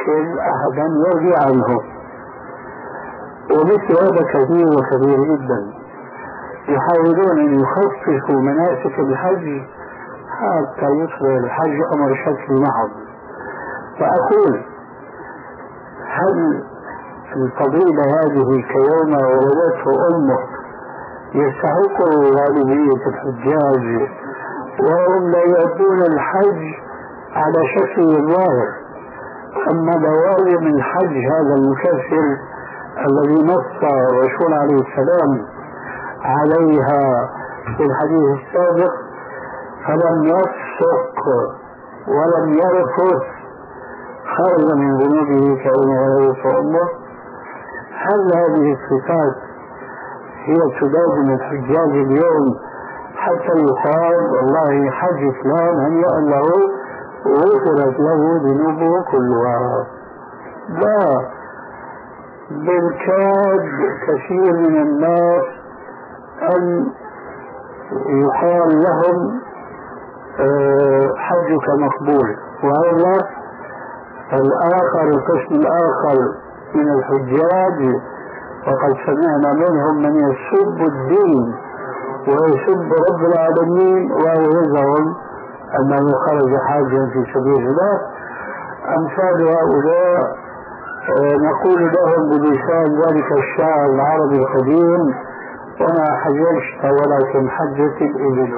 يشكل أحدا يرضي عنه. ومثل هذا كثير وكثير جدا، يحاولون أن يخففوا مناسك الحج حتى يصبح الحج أمر شكل محض. فأقول هل الفضيلة هذه كيوم ولدته أمه يستحق غالبية الحجاج وهم لا يؤدون الحج على شكل ظاهر؟ أما لوازم الحج هذا المكفر الذي نص الرسول عليه السلام عليها في الحديث السابق، فلم يفسق ولم يرفث خرج من ذنوبه كأنه ولدته أمه. هل هذه الصفات هي تلازم الحجاج اليوم حتى يقال والله حج فلان هنيئا له غفرت له ذنوبه كلها؟ لا، بالكاد كثير من الناس أن يقال لهم حجك مقبول، وهذا الآخر القسم الآخر من الحجاج وقد سمعنا منهم من يسب الدين ويسب رب العالمين ويزعم أنه خرج حاجا في سبيل الله. أمثال هؤلاء نقول لهم بلسان ذلك الشاعر العربي القديم: وما حججت ولكن حجت الإبل.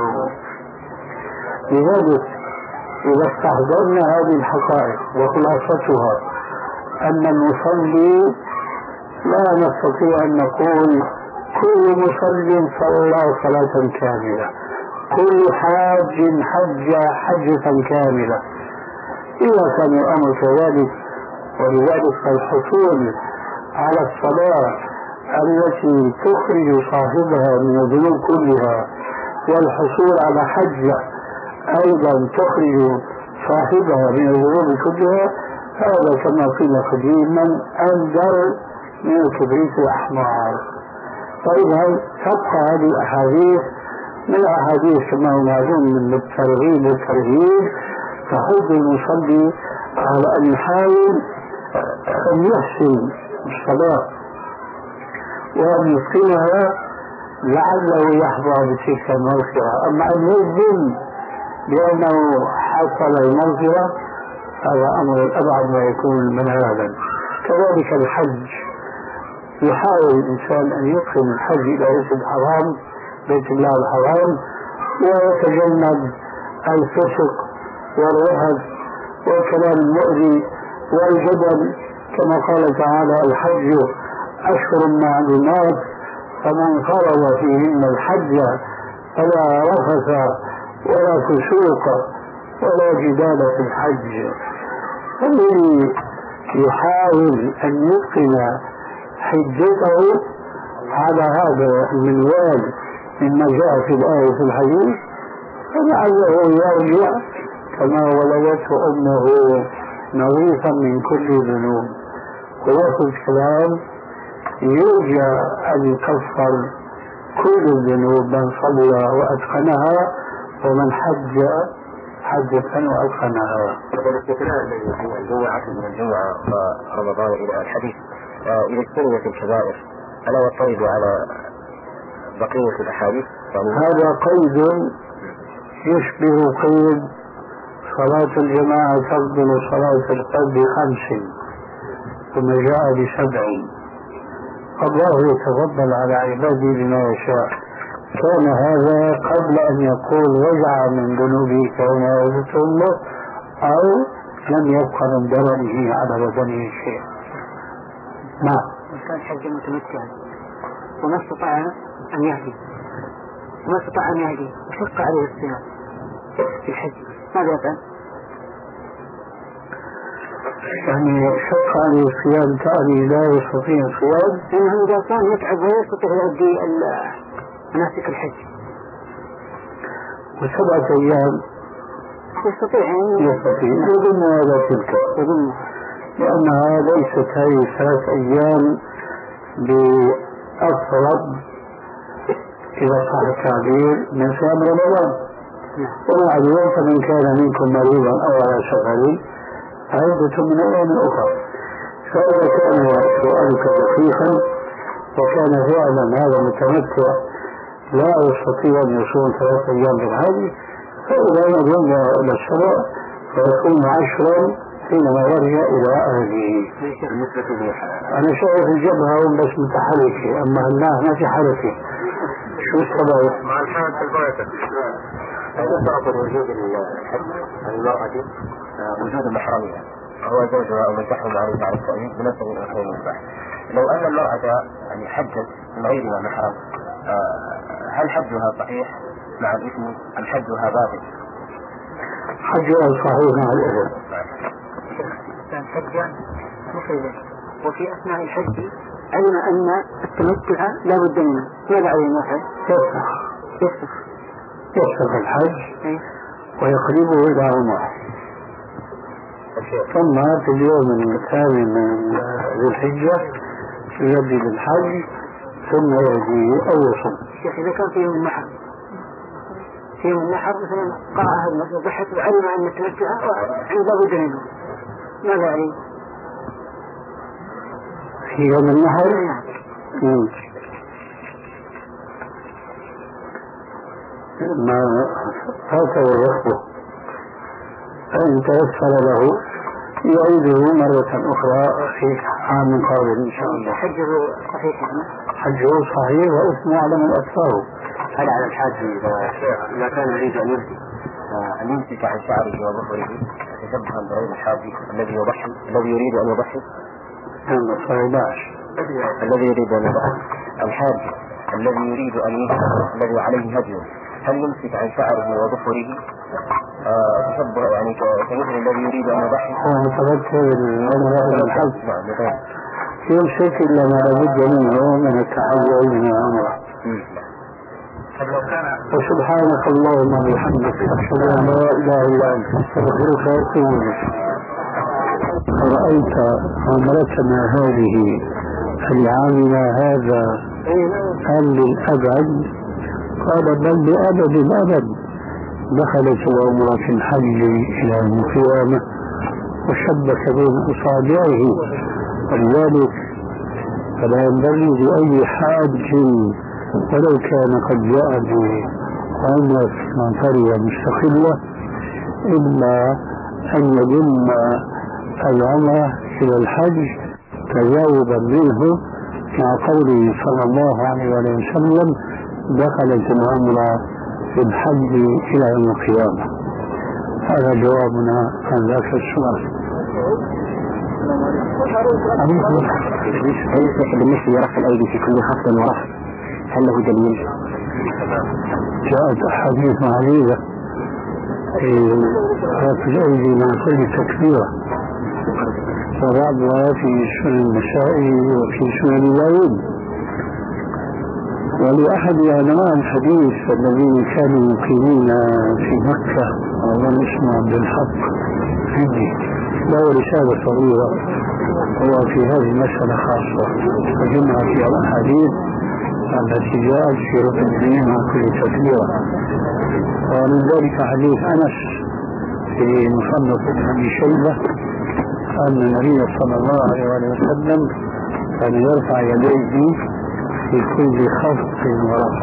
لذلك إذا استحضرنا هذه الحقائق وخلاصتها أن المصلي لا نستطيع أن نقول كل مصل صلى صلاة كاملة، كل حاج حج حجة كاملة. إذا كان الأمر كذلك، ولذلك الحصول على الصلاة التي تخرج صاحبها من الذنوب كلها والحصول على حجة أيضا تخرج صاحبها من الذنوب كلها، هذا كما قيل قديما أنذر من الكبريت الأحمر. فإذا تبقى هذه الأحاديث من الأحاديث كما هو معلوم من الترغيب والترهيب تحض المصلي على أن يحاول أن يحسن الصلاة وأن يتقنها لعله يحظى بتلك المغفرة. أما أن يجزم بأنه حصل المغفرة هذا أمر أبعد ما يكون من هذا. كذلك الحج، يحاول الإنسان أن يتقن الحج إلى بيت الله الحرام ويتجنب الفسق والرهب والكلام المؤذي والجدل، كما قال تعالى: الحج أشهر معلومات فمن فرض فيهن الحج فلا رفث ولا فسوق ولا جدال في الحج. الذي يحاول أن يتقن حجته على هذا المنوال مما جاء في الآية في الحديث فلعله يرجع كما ولدته أمه نظيفا من كل ذنوب. خلاصة الكلام يرجى أن يكفر كل الذنوب من صلى وأتقنها ومن حج حجة وأتقنها. الاستثناء الذي الجمعة من الجمعة ورمضان إلى الحديث إذا اجتنبت الكبائر ألا والطيب على بقية الأحاديث؟ هذا قيد يشبه قيد صلاة الجماعة تفضل صلاة الفرد ب5 ثم جاء ب7. الله يتفضل على عباده بما يشاء. كان هذا قبل أن يقول رجع من ذنوبه كما ولدته أمه أو لم يبقى من درنه على بدنه شيء. نعم. كان حج متمتعا وما استطاع أن يهدي وشق عليه الصيام في الحج، ماذا يفعل؟ يعني شق عليه الصيام تعني لا يستطيع الصيام، لأنه إذا كان يتعب ولا يستطيع يؤدي مناسك الحج و7 أيام يستطيع يضم هذا تلك، لأنها ليست هذه 3 أيام بأفرد إذا صح التعبير من صيام رمضان. ومع اليوم فمن كان منكم مريضا أو على سفر فائدة من أيام أخرى. فإذا كان سؤالك دقيقا وكان فعلا هذا المتمتع لا يستطيع أن يصوم 3 أيام بالحج، فإذا نظم إلى الشرع فيكون 10 حينما يرجع إلى أهله. أنا شايف الجبهة بس متحركة، أما الله ما في حركة. شو السبب؟ مع الحال في البركة. هل تعتبر وجود الحج المرأة وجود المحرمية هو زوجها أو من تحرم على التأويل بنفس الأخير المباح؟ لو أن المرأة يعني حجت من غير محرم هل حجها صحيح مع الإثم أم حجها باطل؟ حجها صحيح مع الإثم. كان حجا مفيدا وفي أثناء الحج علم أن التمتع لا بد منه، ماذا عليه المحرم؟ يفسخ الحج ويقلبه إلى عمره، ثم في اليوم الثاني من ذي الحجة يجدد الحج ثم يهدي أو يصوم. شيخ إذا كان في يوم النحر مثلا قرأ هذا وضحك وعلم أن التمتع لا بد منه، ماذا عليه؟ في يوم النحر ما فاته وقته، فإن تيسر له يعيده مرة أخرى في عام قادم إن شاء الله. حجه صحيح؟ حجه صحيح واسمه على من أكثره. هل على الحاج إذا كان يريد أن يمسك عن شعره وظهره تشبها بغير الحاج الذي يريد أن يضحي؟ الذي يريد أن يضحي الحاج الذي يريد أن يضحي الذي عليه هدي، هل يمسك عن شعره وظهره تشبه يعني كمثل الذي يريد أن يضحي؟ هو متذكر الحج يمسك إلا ما لابد منه من التحول من العمرة. وسبحانك اللهم وبحمدك أشهد أن لا إله إلا أنت أستغفرك وأتوب إليك. رأيت عمرتنا هذه في عامنا هذا هل للأبد؟ قال بل لأبد الأبد. دخلت العمرة الحج إلى يوم القيامة وشبك بين أصابعه، ولذلك فلا ينبغي لأي حاج ولو كان قد جاء بعمرة منفردة مستقلة إلا أن يضم العمرة إلى الحج تجاوبا منه مع قوله صلى الله عليه وسلم دخلت العمرة في الحج إلى يوم القيامة. هذا جوابنا عن ذاك السؤال. بالنسبة لرفع الأيدي في كل خفض ورفع هل له دليل؟ جاءت أحاديث عديدة في رفع الأيدي مع كل تكبيرة، وبعضها في سنن النسائي وفي سنن داود. ولأحد علماء الحديث الذين كانوا مقيمين في مكة أظن اسمه عبد الحق عندي له رسالة صغيرة هو في هذه المسألة خاصة، وجمع فيها الأحاديث التي جاءت في رفع اليدين مع كل تكبيرة. ومن ذلك حديث أنس في مصنف ابن أبي شيبة أن النبي صلى الله عليه وسلم كان يرفع يديه في كل خفض ورفع،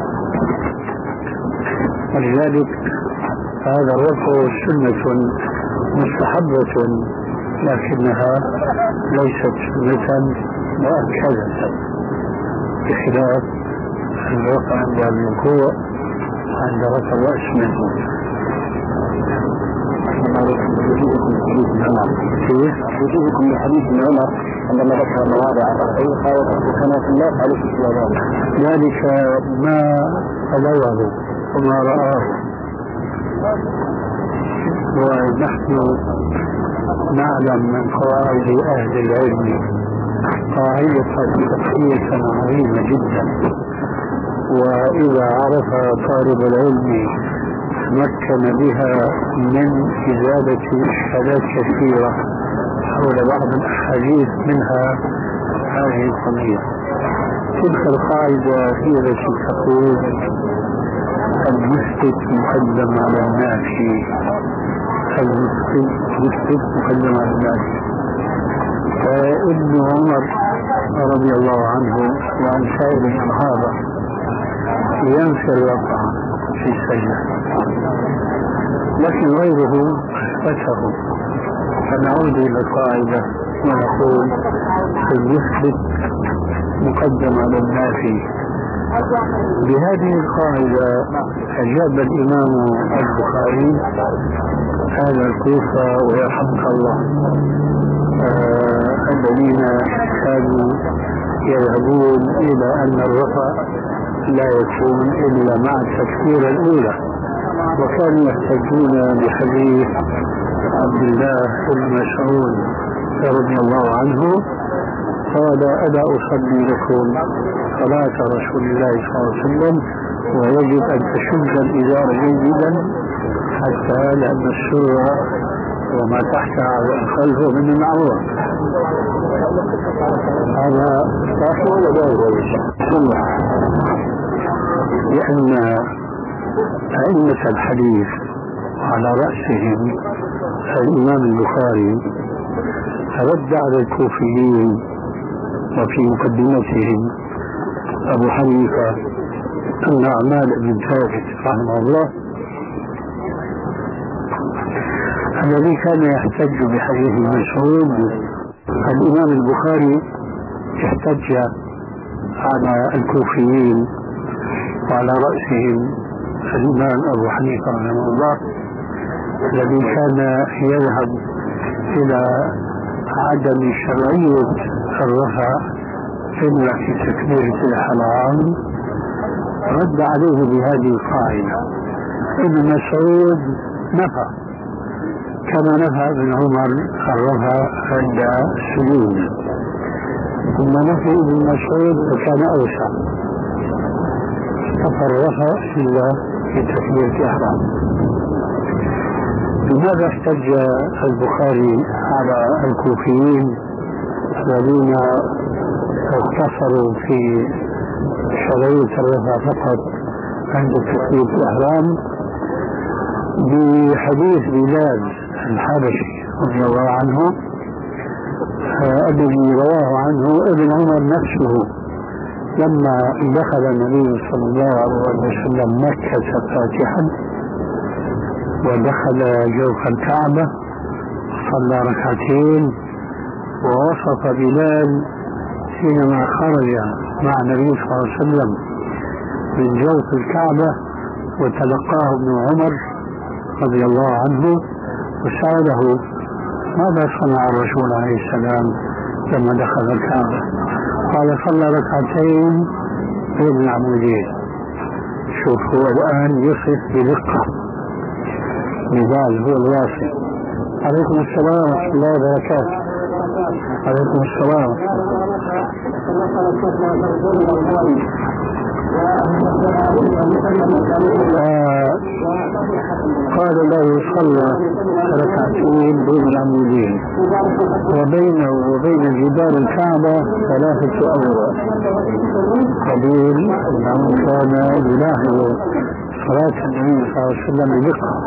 ولذلك هذا الرفع سنة مستحبة لكنها ليست سنة مؤكدة، بخلاف الرفع عند الركوع عند رفع الرأس منه. وجودكم لحديث ابن عمر عندما ذكر مواضع الرفع قال وكان في الناس عليه السلام ذلك ما رواه وما رآه، ونحن نعلم من قواعد أهل العلم قاعدة فقهية عظيمة جدا، وإذا عرف طالب العلم تمكن بها من إزالة إشكالات كثيرة حول بعض الأحاديث منها هذه القضية. تلك القاعدة هي التي تقول المثبت مقدم على النافي، المسجد مقدم على الناس. فابن عمر رضي الله عنه وعن سائر الصحابة ينفي الرفع في السجدة، لكن غيره أثبته. فنعود إلى القاعدة ونقول المثبت مقدم على النافي. بهذه القاعدة أجاب الإمام البخاري هذا الكوفة ويرحمك الله الذين كانوا يذهبون إلى أن الرفع لا يكون إلا مع التكبيرة الأولى، وكانوا يحتجون بحديث عبد الله بن مسعود رضي الله عنه قال: ألا أصلي لكم صلاة رسول الله صلى الله عليه وسلم ويجب أن تشد الإزار جيدا حتى لأن السرة وما تحتها خلفه من المعروف. هذا صح ولا لا؟ لأن أئمة الحديث على رأسهم الإمام البخاري رد على الكوفيين وفي مقدمتهم أبو حنيفة أن أعمال ابن ثابت رحمه الله الذي كان يحتج بحديث مسعود، الإمام البخاري احتج على الكوفيين وعلى رأسهم الإمام أبو حنيفة رحمه الله الذي كان يذهب إلى عدم شرعية الرفع إلا في تكبيرة الإحرام. رد عليه بهذه القاعدة: ابن مسعود نفى كما نفى ابن عمر الرفع عند السجود، ثم نفى ابن مسعود وكان أوسع، نفى الرفع إلا في تكبيرة الإحرام. لماذا احتج البخاري على الكوفيين الذين اقتصروا في شرعية الرفع فقط عند تكبيرة الإحرام بحديث بلال الحبشي رضي الله عنه الذي رواه عنه ابن عمر نفسه لما دخل النبي صلى الله عليه وسلم مكة فاتحا ودخل جوف الكعبة صلى ركعتين، ووصف بلال حينما خرج مع النبي صلى الله عليه وسلم من جوف الكعبة وتلقاه ابن عمر رضي الله عنه وسأله: ماذا صنع الرسول عليه السلام لما دخل الكعبة؟ قال: صلى ركعتين بين العمودين. شوف هو الآن يصف بدقة، بلال هو الواصف. عليكم السلام ورحمة الله وبركاته. عليكم السلام. قال له: صلى ركعتين بين العمودين وبينه وبين جدار الكعبة 3 أوراق. قبيل أنه كان يلاحظ صلاة النبي صلى الله عليه وسلم بدقة.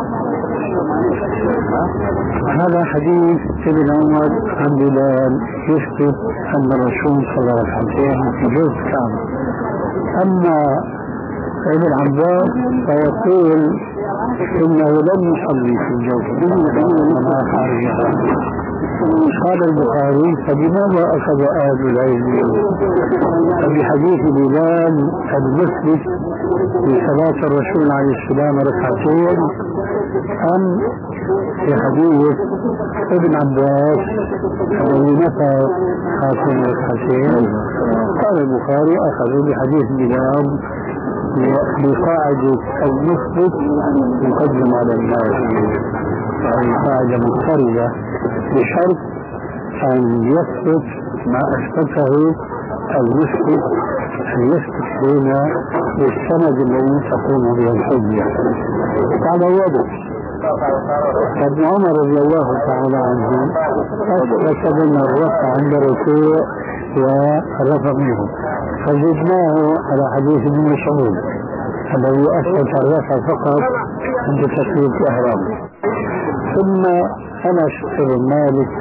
هذا حديث ابن عمر عن بلال يثبت أن الرسول صلى ركعتين في جوف الكعبة. أما ابن عباس فيقول إنه لم يصلي في الجوف كما خارجها. قال البخاري: فبماذا أخذ أهل العلم بحديث بلال المثبت لصلاة الرسول عليه السلام ركعتين أم في حديث ابن عباس الذي نفى هاتين الركعتين؟ قال البخاري: أخذوا بحديث بلال بقاعدة المثبت يقدم على الناس، وهي قاعدة مضطردة بشرط أن يثبت ما أثبته المثبت، أن يثبت بين السند الذي تقوم به الحجة على يده. ابن عمر رضي الله تعالى عنه أثبت بين الرفع عند الركوع والرفع منه، فزدناه على حديث ابن مسعود الذي أثبت الرفع فقط عند تكبيرة الإحرام. ثم أنس بن مالك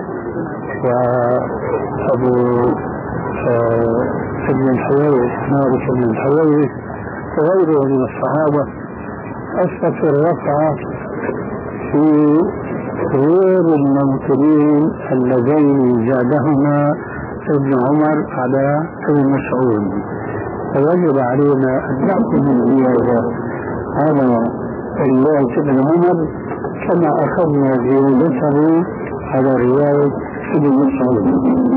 وأبو ابن الحويرث مالك بن الحويرث وغيره من الصحابة أثبت الرفع في غير الممكنين اللذين زادهما ابن عمر على ابن مسعود، فوجب علينا أن نأخذ الزيادة على رواية ابن عمر كما أخذنا زيادته على رواية ابن مسعود.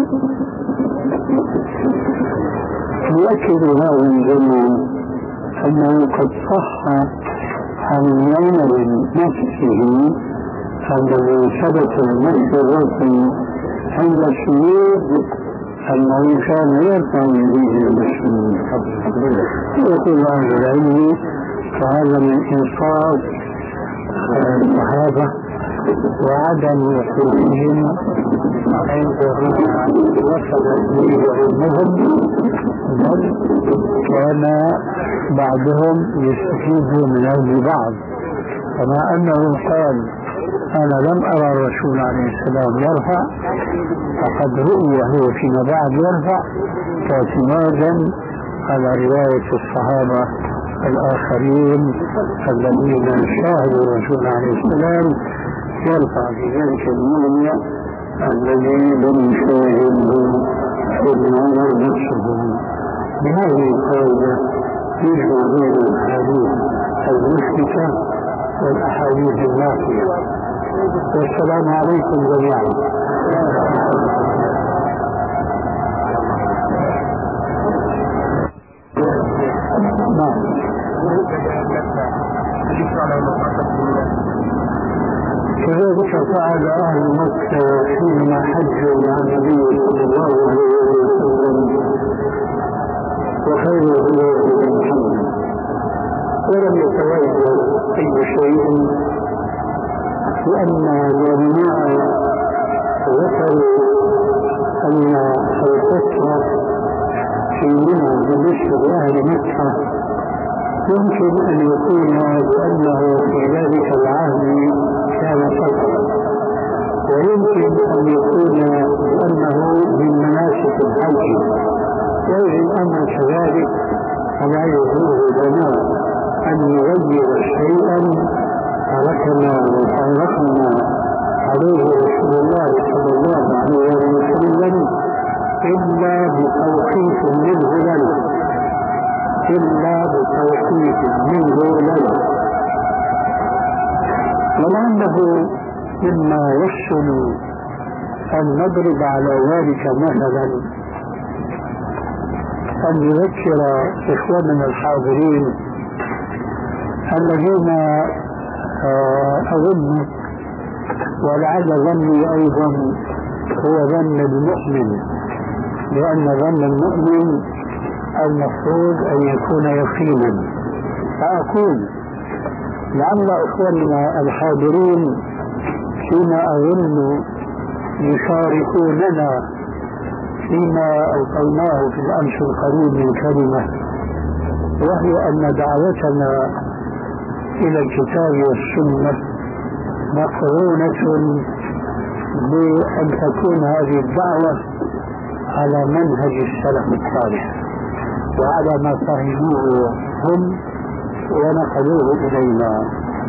يؤكد هذا الجميع أنه قد صح عن عمر نفسه الذي ثبت المسح الرسمي عند الشيوخ أنه كان يرفع يديه بالسجود. يقول أهل العلم فهذا من إنصاف الصحابة وعدم وقوفهم عندما وصل إليه علمهم، بل كان بعضهم يستفيد من أجل بعض، كما أنه قال أنا لم أرى الرسول عليه السلام يرفع، فقد رؤي هو فيما بعد يرفع، اعتمادا على رواية الصحابة الآخرين الذين شاهدوا الرسول عليه السلام يرفع في ذلك الموضع الذي لم يشاهده ابن عمر نفسه. بهذه القاعدة يجمع بين الأحاديث المثبتة والأحاديث النافية. والسلام عليكم جميعا. كذلك فعل أهل مكة حينما حجوا مع النبي صلى الله عليه وسلم وخير الهدى محمد، ولم يتغير أي شيء، لأن العلماء ذكروا أن الفترة في منى بالنسبة لأهل مكة يمكن أن يكون كأنه في ذلك العهد كان فترة، ويمكن أن يكون بأنه من مناسك الحج، وإذا الأمر كذلك فلا يجوز لنا أن نغير شيئا تركنا وفارقنا عليه رسول الله صلى الله عليه وسلم إلا بتوقيف منه لنا، ولأنه مما يسهل أن نضرب على ذلك مثلا أن نذكر إخواننا الحاضرين الذين أظن ولعل ظني أيضا هو ظن المؤمن، لأن ظن المؤمن المفروض أن يكون يقينا. فأقول لعل إخواننا الحاضرين فيما أظن يشاركوننا فيما ألقيناه في الأمس القريب من كلمة، وهي أن دعوتنا إلى الكتاب والسنة مقرونة بأن تكون هذه الدعوة على منهج السلف الصالح وعلى ما فهموه هم ونقلوه إلينا.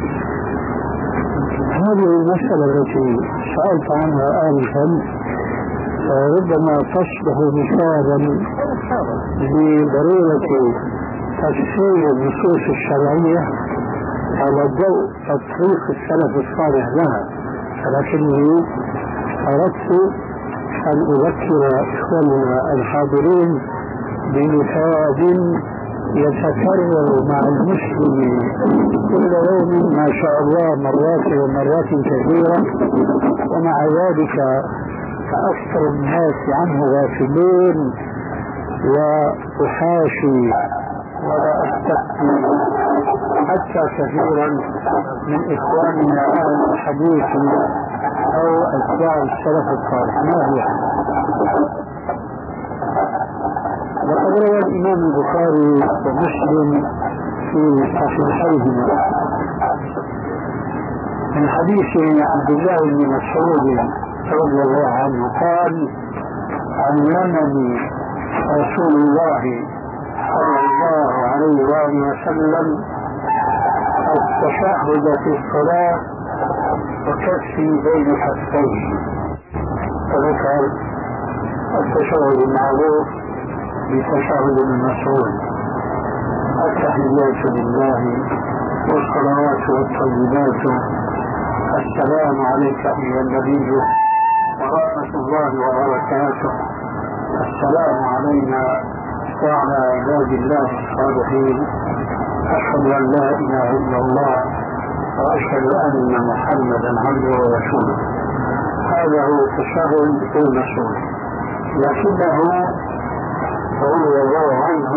هذه المسألة التي سألت عنها آنفا ربما تصبح مثالا لضرورة تفسير النصوص الشرعية على ضوء تطبيق السلف الصالح لها، ولكني أردت أن أذكر إخواننا الحاضرين بمثال يتكرر مع المسلم كل يوم ما شاء الله مرات ومرات كثيرة، ومع ذلك فأكثر الناس عنه غافلين، وأحاشي ولا أستثني حتى كثيرا من إخواننا أهل الحديث أو أتباع السلف الصالح. ما هي؟ وقد روى الإمام البخاري ومسلم في صحيحيهما من حديث عبد الله بن مسعود رضي الله عنه قال علمني رسول الله صلى الله عليه وآله وسلم التشهد في الصلاة وكفي بين حفتيه، فذكر التشهد المعروف بتشهد ابن مسعود: التحيات لله والصلوات والطيبات، السلام عليك أيها النبي ورحمة الله وبركاته، السلام علينا وعلى عباد الله الصالحين، أشهد أن لا إله إلا الله وأشهد أن محمدا عبده ورسوله. هذا هو تشهد ابن مسعود، لكنه رضي الله عنه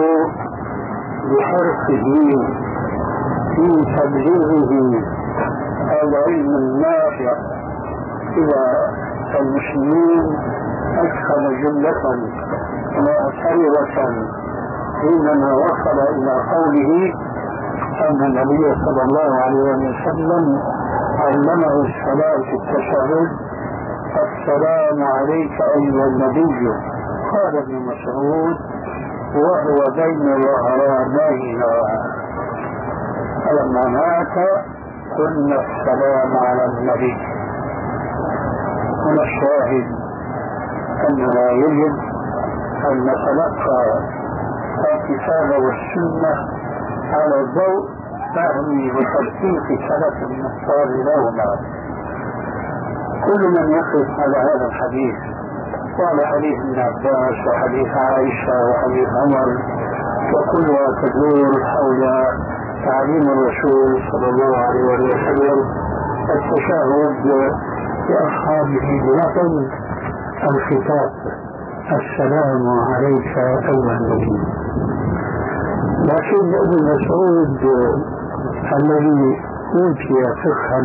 بحرصه في تبليغه العلم النافع إلى المسلمين أدخل جملة مؤثرة حينما وصل إلى قوله أن النبي صلى الله عليه وسلم علمه الصلاة في التشهد: السلام عليك أيها النبي. قال ابن مسعود وهو بين ظهرانينا، فلما مات قلنا السلام على النبي. هنا الشاهد أننا يجب أن نتلقى الكتاب والسنة على ضوء فهم وتدقيق سلف المختار لهما. كل من يقف على هذا الحديث وعلى حديث ابن عباس وحديث عائشة وحديث عمر وكلها تدور حول تعليم الرسول صلى الله عليه وسلم التشهد لأصحابه بلفظ الخطاب: السلام عليك أيها النبي. لكن ابن مسعود الذي أوتي فقها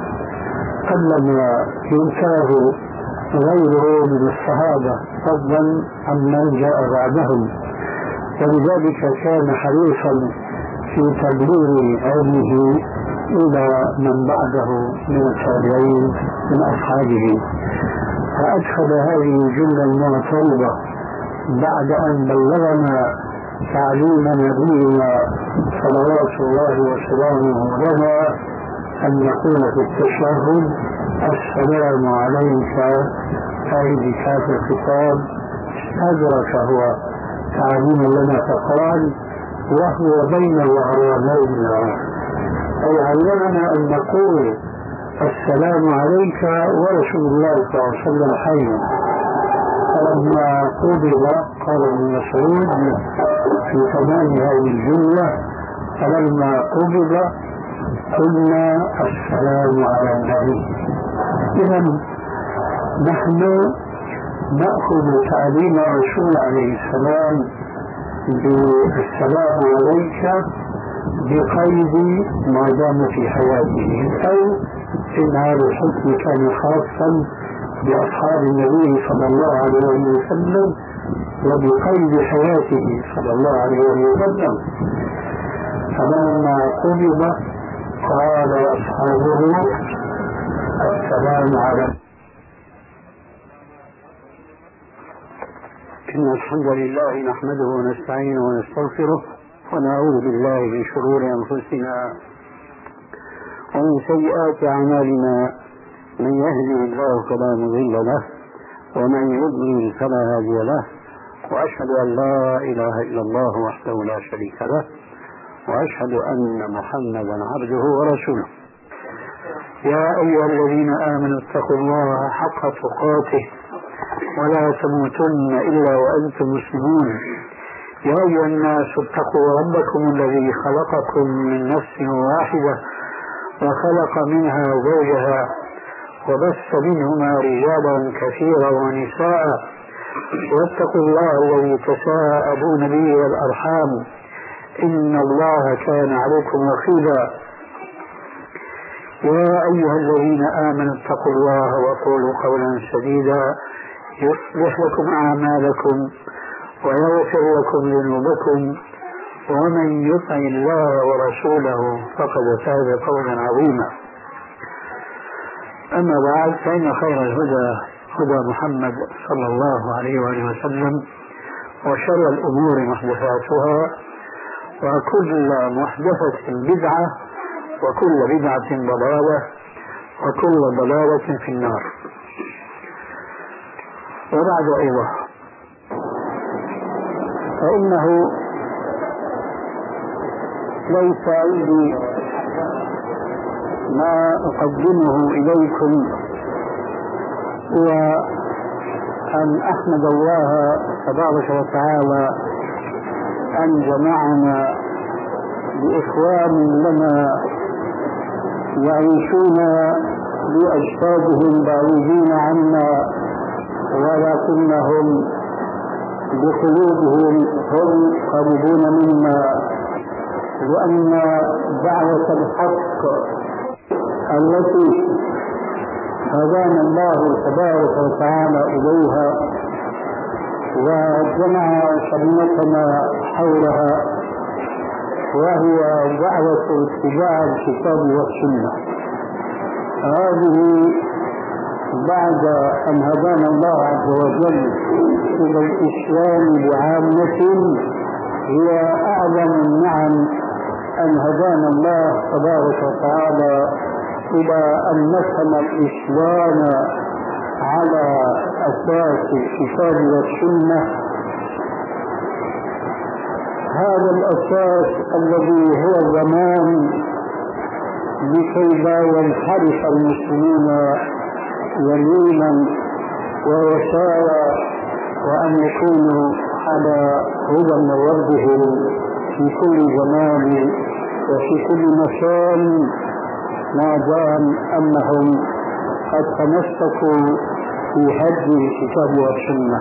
قلما ينكره غيره من الصحابة فضلا عمن جاء بعدهم، ولذلك كان حريصا في تبليغ علمه إلى من بعده من التابعين من أصحابه، فأدخل هذه الجملة المعترضة بعد أن بلغنا تعليم نبينا صلوات الله وسلامه لنا أن نقول في التشهد: السلام عليك أي بكاف الخطاب. أدرك هو تعليم لنا فقال: وهو بين ظهرانينا، أي علمنا أن نقول السلام عليك ورسول الله صلى الله عليه وسلم حي. فلما قبض قال ابن مسعود في تمام هذه الجملة: فلما قبض قلنا السلام على النبي. إذا نحن نأخذ تعليم الرسول عليه السلام بالسلام عليك بقيد ما دام في حياته، أو إن هذا الحكم كان خاصا بأصحاب النبي صلى الله عليه وسلم وبقيد حياته صلى الله عليه وسلم. فلما قبض قال أصحابه: السلام عليكم. إن الحمد لله نحمده ونستعينه ونستغفره ونعوذ بالله من شرور أنفسنا ومن سيئات أعمالنا، من يهده الله فلا مضل له ومن يضلل فلا هادي له، وأشهد أن لا إله إلا الله وحده لا شريك له، وأشهد أن محمدا عبده ورسوله. يا أيها الذين آمنوا اتقوا الله حق تقاته ولا تموتن إلا وأنتم مسلمون. يا أيها الناس اتقوا ربكم الذي خلقكم من نفس واحدة وخلق منها زوجها وبث منهما رجالا كثيرا ونساء، واتقوا الله الذي تساءلون به والأرحام إن الله كان عليكم رقيبا. يا أيها الذين آمنوا اتقوا الله وقولوا قولا سديدا يصلح لكم أعمالكم ويغفر لكم ذنوبكم، ومن يطع الله ورسوله فقد فاز فوزا عظيما. أما بعد، فإن خير الهدى هدى محمد صلى الله عليه وآله وسلم، وشر الأمور محدثاتها، وكل محدثة بدعة، وكل بدعة ضلالة، وكل ضلالة في النار. وبعد أيضا، فإنه ليس عندي ما أقدمه إليكم هو أن أحمد الله تبارك وتعالى أن جمعنا بإخوان لنا يعيشون بأجسادهم بعيدين عنا، ولكنهم بقلوبهم هم قريبون منا، لأن دعوة الحق التي هدانا الله تبارك وتعالى إليها وجمع شملتنا حولها، وهي دعوة اتباع الكتاب والسنة. هذه بعد أن هدانا الله عز وجل إلى الإسلام بعامة هي أعظم النعم أن هدانا الله تبارك وتعالى إلى أن نفهم الإسلام على أساس الكتاب والسنة. هذا الأساس الذي هو ضمان لكي لا ينحرف المسلمون يمينا ويسارا، وأن يكونوا على هدى من ربهم في كل زمان وفي كل مكان، ما دام أنهم قد تمسكوا في هدي الكتاب والسنة،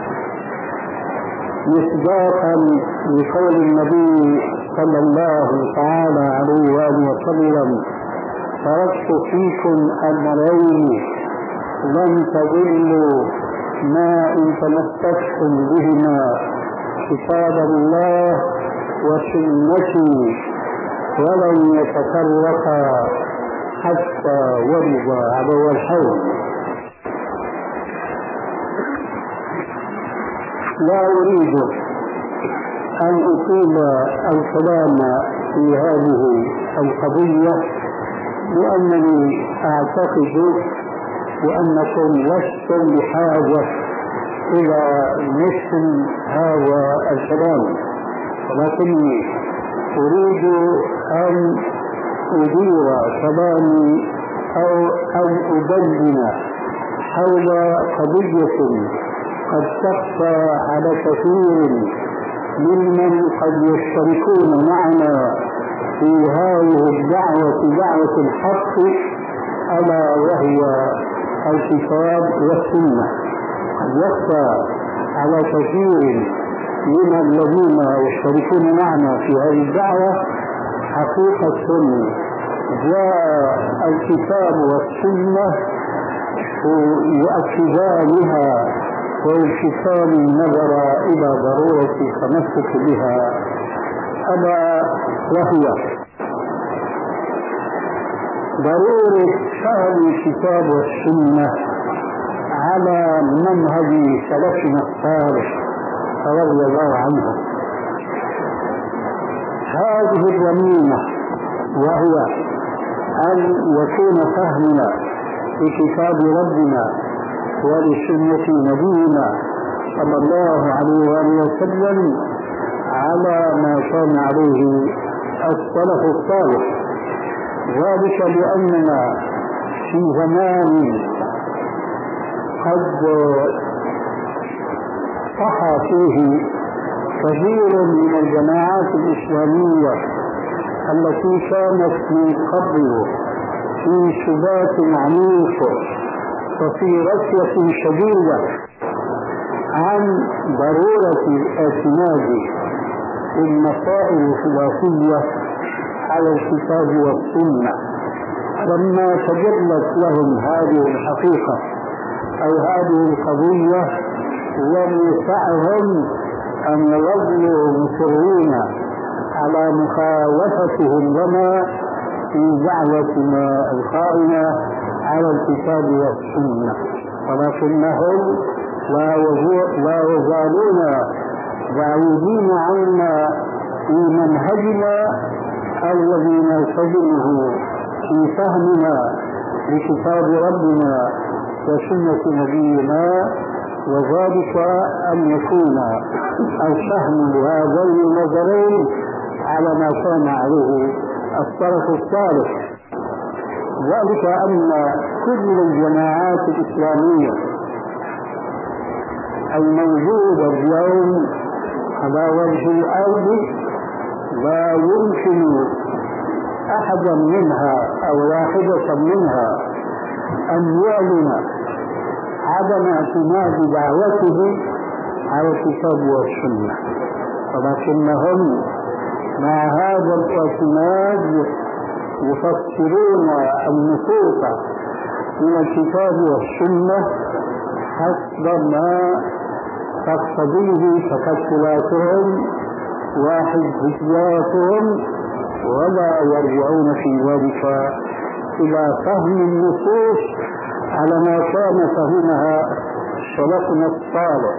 مصداقا لقول النبي صلى الله تعالى عليه وآله وسلم: تركت فيكم أمرين لن تضلوا ما إن تمسكتم بهما، كتاب الله وسنتي، ولن يتفرقا حتى يرضى عدو الحول. لا أريد أن أطيل الكلام في هذه القضية، لأنني أعتقد بأنكم لستم بحاجة إلى مثل هذا الكلام، ولكني أريد أن أدير كلامي أو أن أبين حول قضية قد تخفى على كثير ممن قد يشتركون معنا في هذه الدعوة، دعوة الحق، ألا وهي الكتاب والسنة. قد يخفى على كثير من الذين يشتركون معنا في هذه الدعوة حقيقة جاء الكتاب والسنة يؤكدانها ويلفتان النظر إلى ضرورة التمسك بها، ألا وهي ضرورة فهم الكتاب والسنة على منهج سلفنا الصالح رضي الله عنهم. هذه الضمينة وهي أن يكون فهمنا لكتاب ربنا ولسنة نبينا صلى الله عليه وآله وسلم على ما كان عليه السلف الصالح، ذلك لأننا في زمان قد صح فيه كثير من الجماعات الإسلامية التي كانت من قبل في ثبات عميق وفي رسية شديدة عن ضرورة الاعتماد المسائل الخلافية على الكتاب والسنة. لما تجلت لهم هذه الحقيقة أو هذه القضية لم يسعهم أن يظلوا مصرين على مخالفتهم لنا في دعوتنا القائمة على الكتاب والسنة، ولكنهم لا يزالون بعيدين عنا في منهجنا الذي نلتزمه في فهمنا لكتاب ربنا وسنة نبينا، وذلك أن يكون الفهم لهذين النظرين على ما كان عليه السلف الصالح. ذلك أن كل الجماعات الإسلامية الموجودة اليوم على وجه الأرض لا يمكن أحدا منها أو واحدة منها أن يعلن عدم اعتماد دعوته على الكتاب والسنة، ولكنهم مع هذا الاعتماد يفسرون النصوص من الكتاب والسنة حسب ما تقتضيه تفصيلاتهم وحجياتهم، ولا يرجعون في ذلك إلى فهم النصوص على ما كان فهمها سلفنا الصالح.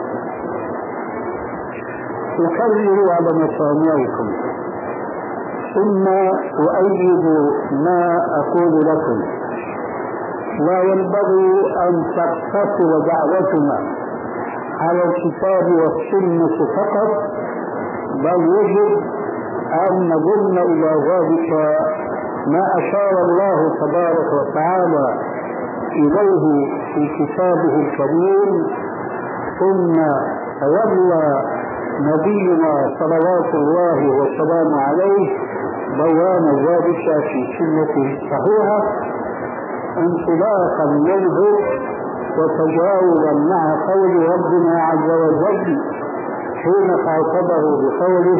أكرر على مسامعكم ثم أؤيد ما أقول لكم: لا ينبغي أن تقتصر دعوتنا على الكتاب والسنة فقط، بل يجب أن نضم إلى ذلك ما أشار الله تبارك وتعالى إليه في كتابه الكريم، ثم تولى نبينا صلوات الله وسلامه عليه بيان ذلك في سنته الصحيحة، انطلاقا منه وتجاوبا مع قول ربنا عز وجل حين خاطبه بقوله: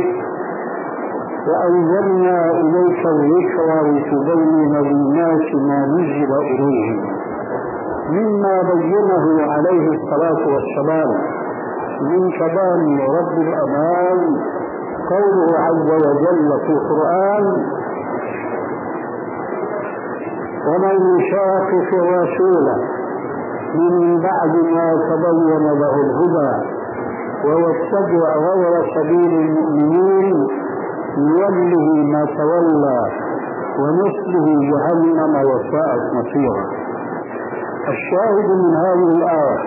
وأنزلنا إليك الذكر لتبين للناس ما نزل إليهم، مما بينه عليه الصلاة والسلام من كلام رب الأمان قوله عز وجل في القرآن: ومن يشاقق الرسول من بعد ما تبين له الهدى ويتبع غير سبيل المؤمنين نوله ما تولى ونصله جهنم وساءت مصيرا. الشاهد من هذه الآية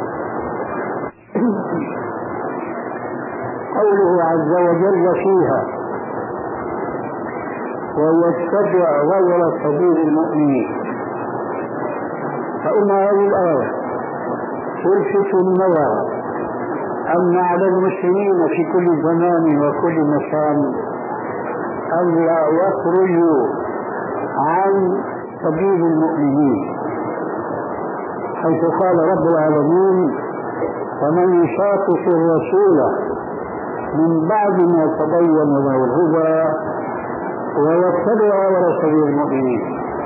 قوله عز وجل فيها: ويتبع غير سبيل المؤمنين. فإن هذه الآية تلفت النظر أن على المسلمين في كل زمان وكل مكان أن لا يخرجوا عن سبيل المؤمنين، حيث قال رب العالمين: ومن يشاقق الرسول من بعد ما تبين له الهدى ويتبع غير سبيل المؤمنين.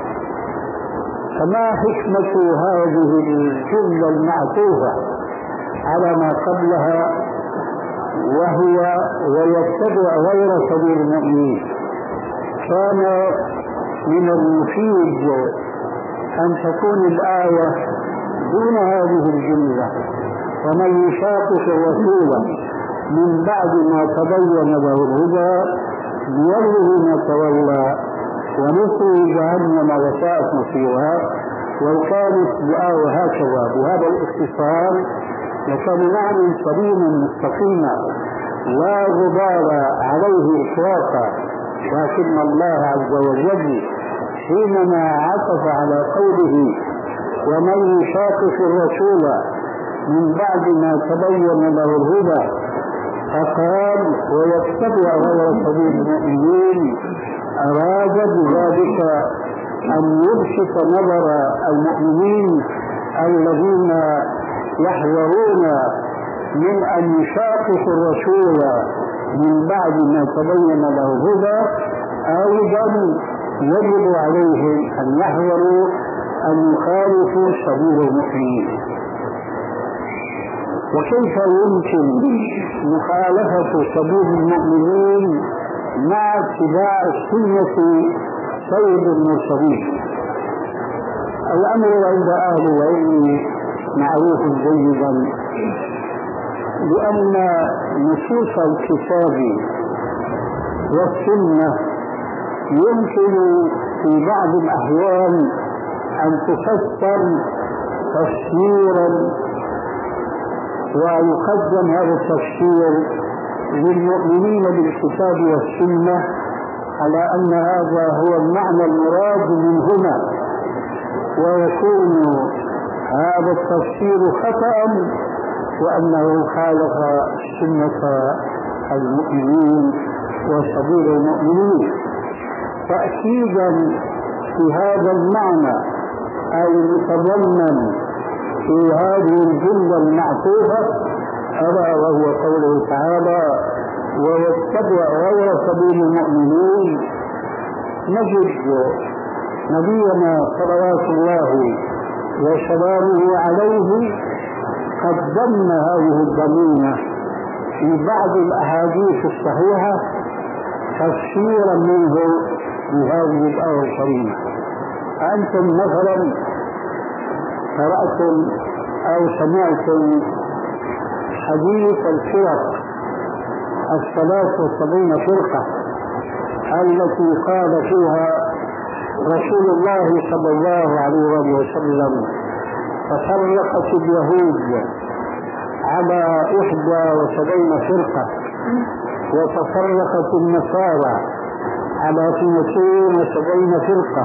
فما حكمة هذه الجملة المعطوفة على ما قبلها وهي ويتبع غير سبيل المؤمنين؟ كان من المفيد أن تكون الآية دون هذه الجملة: ومن يشاقق الرسول من بعد ما تبين له الهدى نوله ما تولى ونصره جهنم وساءت مصيرها. لو كانت الآية هكذا بهذا الاختصار لكان معنى سليما مستقيما لا غبار عليه إطلاقا، لكن الله عز وجل حينما عطف على قوله: ومن يشاقق الرسول من بعد ما تبين له الهدى، فقال: ويتبع غير سبيل المؤمنين، أراد بذلك أن يبسط نظر المؤمنين الذين يحذرون من أن يشاققوا الرسول من بعد ما تبين له الهدى، أيضا يجب عليهم أن يحذروا أن يخالفوا سبيل المؤمنين. وكيف يمكن مخالفة سبيل المؤمنين مع اتباع سنة سيد المرسلين؟ الأمر عند أهل العلم معروف جيدا، لأن نصوص الكتاب والسنة يمكن في بعض الأحيان أن تفسر تفسيرا ويقدم هذا التفسير للمؤمنين بالكتاب والسنة على أن هذا هو المعنى المراد منهما، ويكون هذا التفسير خطأ وأنه خالف سنة المؤمنين وسبيل المؤمنين. تأكيدا في هذا المعنى المتضمن في هذه الجملة المعطوفة ألا وهو قوله تعالى ويتبع غير سبيل المؤمنين، نجد نبينا صلوات الله وسلامه عليه قد ضمن هذه الضمينة في بعض الأحاديث الصحيحة تفسيرا منه بهذه الآية الكريمة. أنتم مثلا قرأتم أو سمعتم حديث الفرق 73 فرقة التي قال فيها رسول الله صلى الله عليه وسلم تفرقت اليهود على 71 فرقة وتفرقت النصارى على 72 فرقة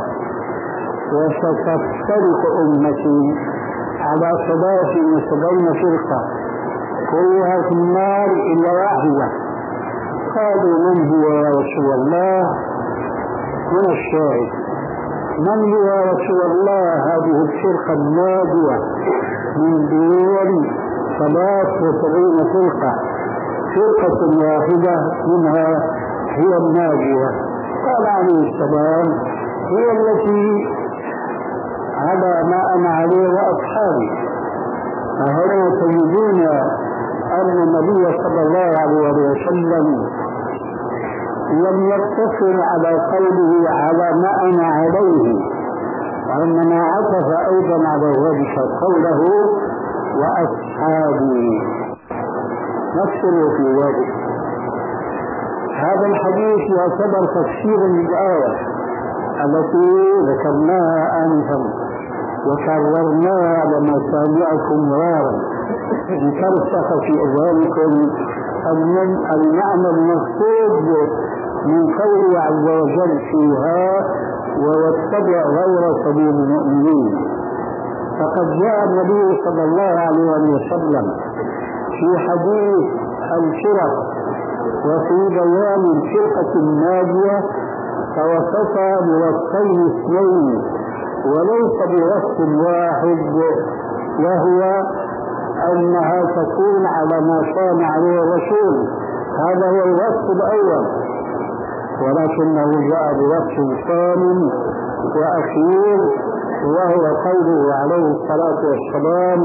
وستفترق أمتي على 73 فرقة كلها في النار إلا واحدة. قالوا من هو يا رسول الله؟ من الشاهد من هو يا رسول الله هذه الفرقة الناجية من دون 73 فرقة فرقة واحدة منها هي الناجية؟ قال عليه السلام هي التي على ما أنا عليه وأصحابي. فهنا تجدون أن النبي صلى الله عليه وسلم لم يقتصر على قوله على ما أنا عليه، وإنما عطف أيضا على ذلك قوله وأصحابي. نفسر في ذلك هذا الحديث يعتبر تفسيرا للآية التي ذكرناها آنفا وكررناها على مسامعكم مرارا لترسخ في أذهانكم المعنى المقصود من قوله عز وجل فيها ويتبع غير سبيل المؤمنين. فقد جاء النبي صلى الله عليه وسلم في حديث الفرق وفي بيان الفرقة الناجية فوصفها بوصفين اثنين وليس بوصف واحد، وهو أنها تكون على ما كان عليه الرسول، هذا هو الوصف الأول، ولكنه جاء بوصف ثاني وأخير وهو قوله عليه الصلاة والسلام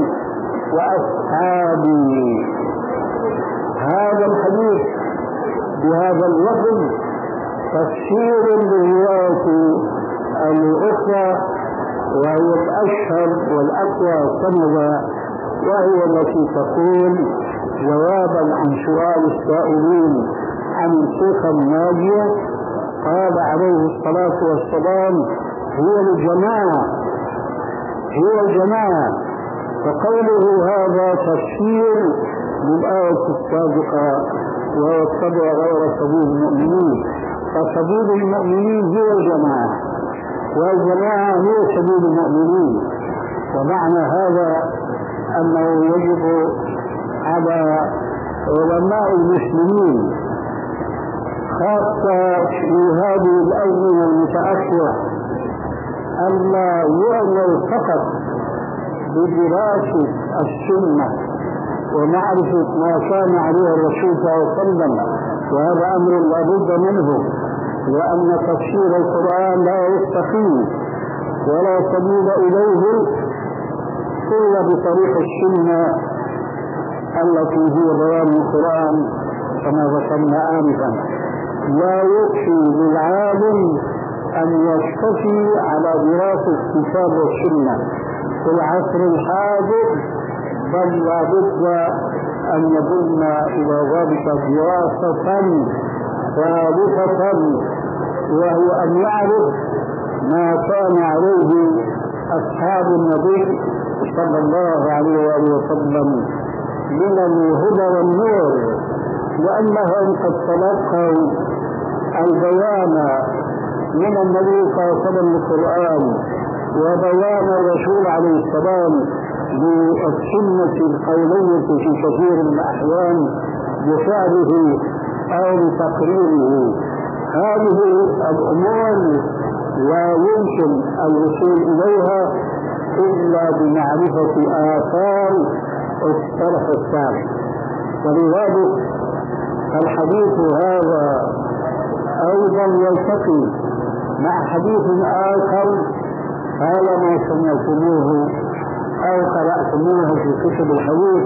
وأصحابي. هذا الحديث بهذا اللفظ تفسير للرواية الأخرى وهي الأشهر والأقوى سندا، وهي التي تقول جوابا عن سؤال السائلين عن الفرقة الناجية قال عليه الصلاة والسلام هي الجماعة. فقوله هذا تفسير للآية السابقة ويتبع غير سبيل المؤمنين، فسبيل المؤمنين هي الجماعة والجماعة هي سبيل المؤمنين. ومعنى هذا أنه يجب على علماء المسلمين خاصة في هذه الأزمنة المتأخرة ألا يعمل فقط بدراسة السنة ومعرفة ما كان عليه الرسول صلى الله عليه وسلم، وهذا أمر لا بد منه، لأن تفسير القرآن لا يستقيم ولا سبيل إليه إلا بطريق السنة التي هي بيان القرآن كما ذكرنا آنفا. لا يكفي للعالم أن يكتفي على دراسة كتاب والسنة في العصر الحاضر، بل لابد أن يضم إلى ذلك دراسة ثالثة، وهو أن يعرف ما كان عليه أصحاب النبي صلى الله عليه وآله وسلم من الهدى والنور، لأنهم قد تلقوا البيان من النبي صلى الله عليه وسلم القرآن وبيان الرسول عليه السلام بالسنة القولية في كثير من الأحيان بفعله أو بتقريره. هذه الأمور لا يمكن الوصول إليها إلا بمعرفة آثار الشرح الثاني. ولذلك الحديث هذا أيضا يلتقي مع حديث آخر طالما سمعتموه أو قرأتموه في كتب الحديث،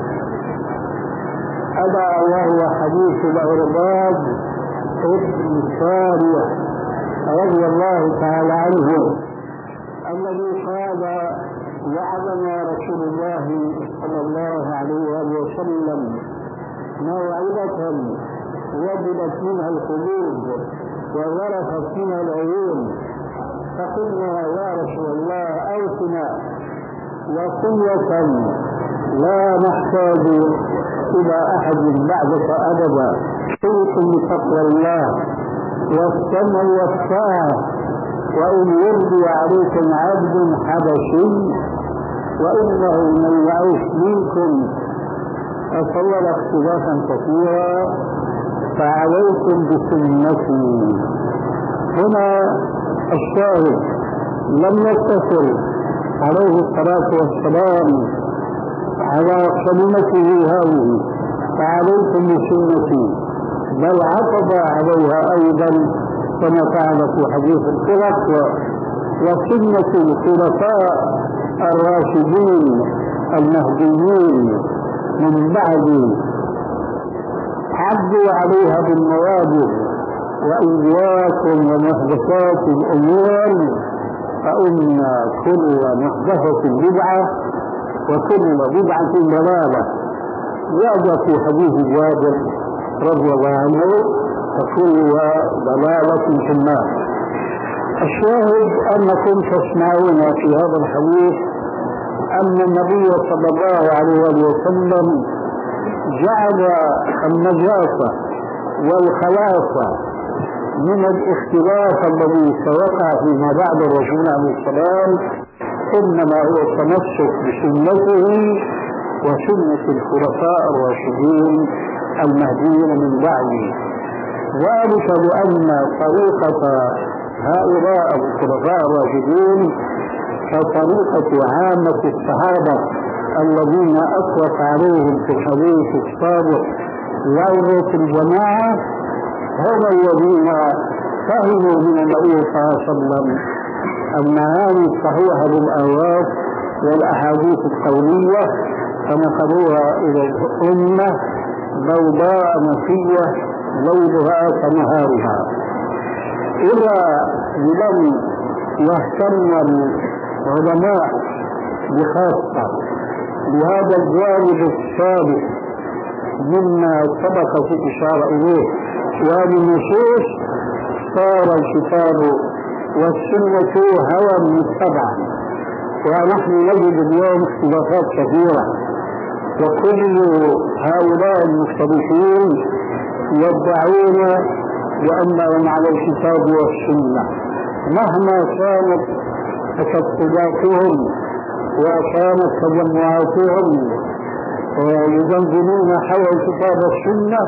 ألا وهو حديث العرباض ابن سارية رضي الله تعالى عنه، الذي قال: وعظنا رسول الله صلى الله عليه وسلم موعظة وجلت منها القلوب وورثت منها العيون، فقلنا: يا رسول الله أوصنا وصية لا نحتاج إلى أحد بعدك أبدا، اوصوا بتقوى الله والسمع والطاعة، وإن يرضي عليكم عبد حبشي وإنه من يعيش منكم فسيرى اختلافا كثيرا فعليكم بسنتي. هنا الشاهد لم يقتصر عليه الصلاة والسلام على كلمته هذه فعليكم بسنتي، بل عقب عليها أيضا كما فعل في حديث الخلق وسنة الخلفاء الراشدين المهديين من بعد، عدوا عليها بالنواجذ. وإياكم ومحدثات الأمور فإن كل محدثة بدعة وكل بدعة ضلالة. جاء في حديث جابر رضي الله عنه: فكل ضلالة في النار. الشاهد أنكم تسمعون في هذا الحديث أن النبي صلى الله عليه وسلم جعل النجاسة والخلاصة من الاختلاف الذي سيقع فيما بعد الرسول عليه السلام إنما هو التمسك بسنته وسنة الخلفاء الراشدين المهديين من بعده، ذلك لأن طريقة هؤلاء الخلفاء الراشدين كطريقة عامة الصحابة الذين أطلق عليهم في الحديث السابق لعنة الجماعة، هم الذين فهموا من النبي صلى الله عليه وسلم المعاني الصحيحة للآيات والأحاديث القولية فنقلوها إلى الأمة بيضاء نقية ليلها كنهارها. إذا لم يهتم العلماء بخاصة بهذا الجانب الثالث مما سبق في الإشارة إليه وهذه النصوص، صار الكتاب والسنة هوى متبعا. ونحن نجد اليوم اختلافات كثيرة، وكل هؤلاء المختلفين يدعون بأنهم على الكتاب والسنة مهما كانت تشتتاتهم وكانت تجمعاتهم، ويزنزنون حول الكتاب والسنة،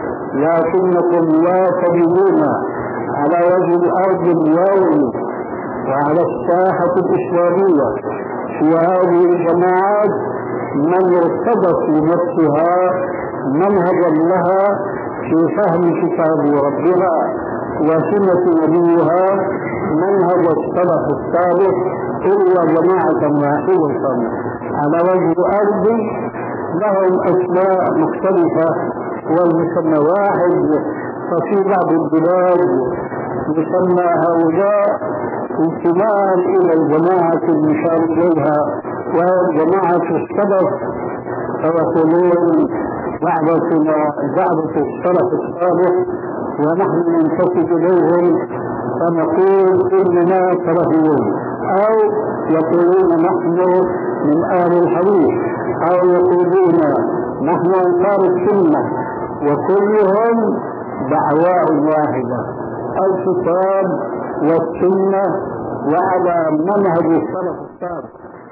لكنكم لا تجدون على وجه الأرض اليوم وعلى الساحة الإسلامية في هذه الجماعات من ارتضت لنفسها منهجا لها في فهم كتاب ربها وسنة نبيها منهج السلف السابق إلا جماعة واحدة على وجه الأرض لهم أسماء مختلفة والمسمى واحد. ففي بعض البلاد يسمى هؤلاء انتماء إلى الجماعة المشار إليها وهي جماعة السلف، فيقولون دعوة السلف الصالح ونحن ننتسب إليهم فنقول إننا سلفيون، أو يقولون نحن من أهل الحديث، أو يقولون نحن أنصار السنة، وكلهم دعواء واحدة، الكتاب والسنة وعلى منهج السلف الصالح.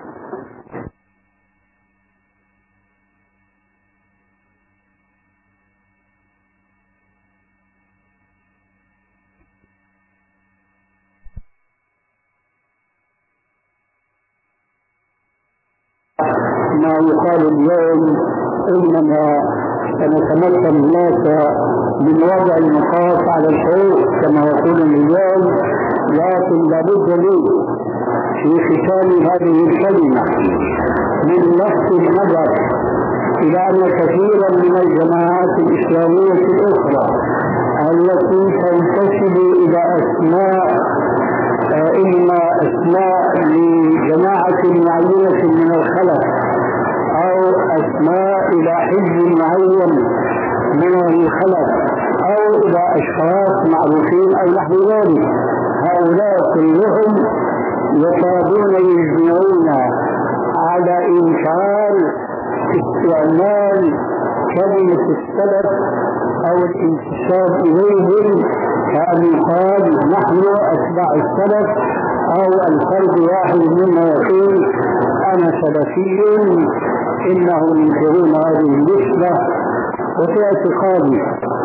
ما يقال اليوم إنما سنتمكن الناس من وضع النقاط على الحروف كما يقولون اليوم، لكن لابد لي في ختام هذه الكلمة من لفت النظر إلى أن كثيرا من الجماعات الإسلامية الأخرى التي تنتسب إلى أسماء إما أسماء لجماعة معينة من الخلف أو أسماء إلى حزب معين من الخلف أو إلى أشخاص معروفين أو نحو ذلك، هؤلاء كلهم يكادون يجمعون على إنكار استعمال كلمة السلف أو الانتساب إليهم، كأن يقال نحن أتباع السلف، أو الفرد واحد منا يقول أنا سلفي، إنهم ينكرون هذه النسبة. وفي اعتقادي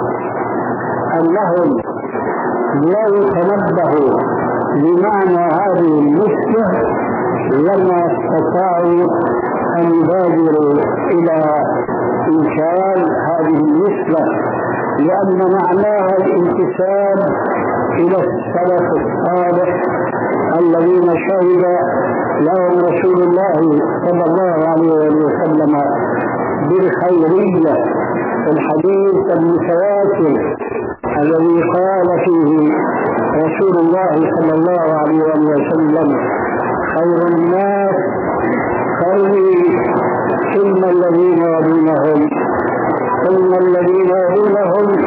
أنهم لو تنبهوا لمعنى هذه النسبة لما استطاعوا أن يبادروا إلى إنشاء هذه النسبة، لأن معناها الانتساب إلى السلف الصالح الذين شهد لهم رسول الله صلى الله عليه وسلم بالخيرية. الحديث المتواتر الذي قال فيه رسول الله صلى الله عليه وسلم خير الناس خيري ثم الذين يلونهم ثم الذين يلونهم،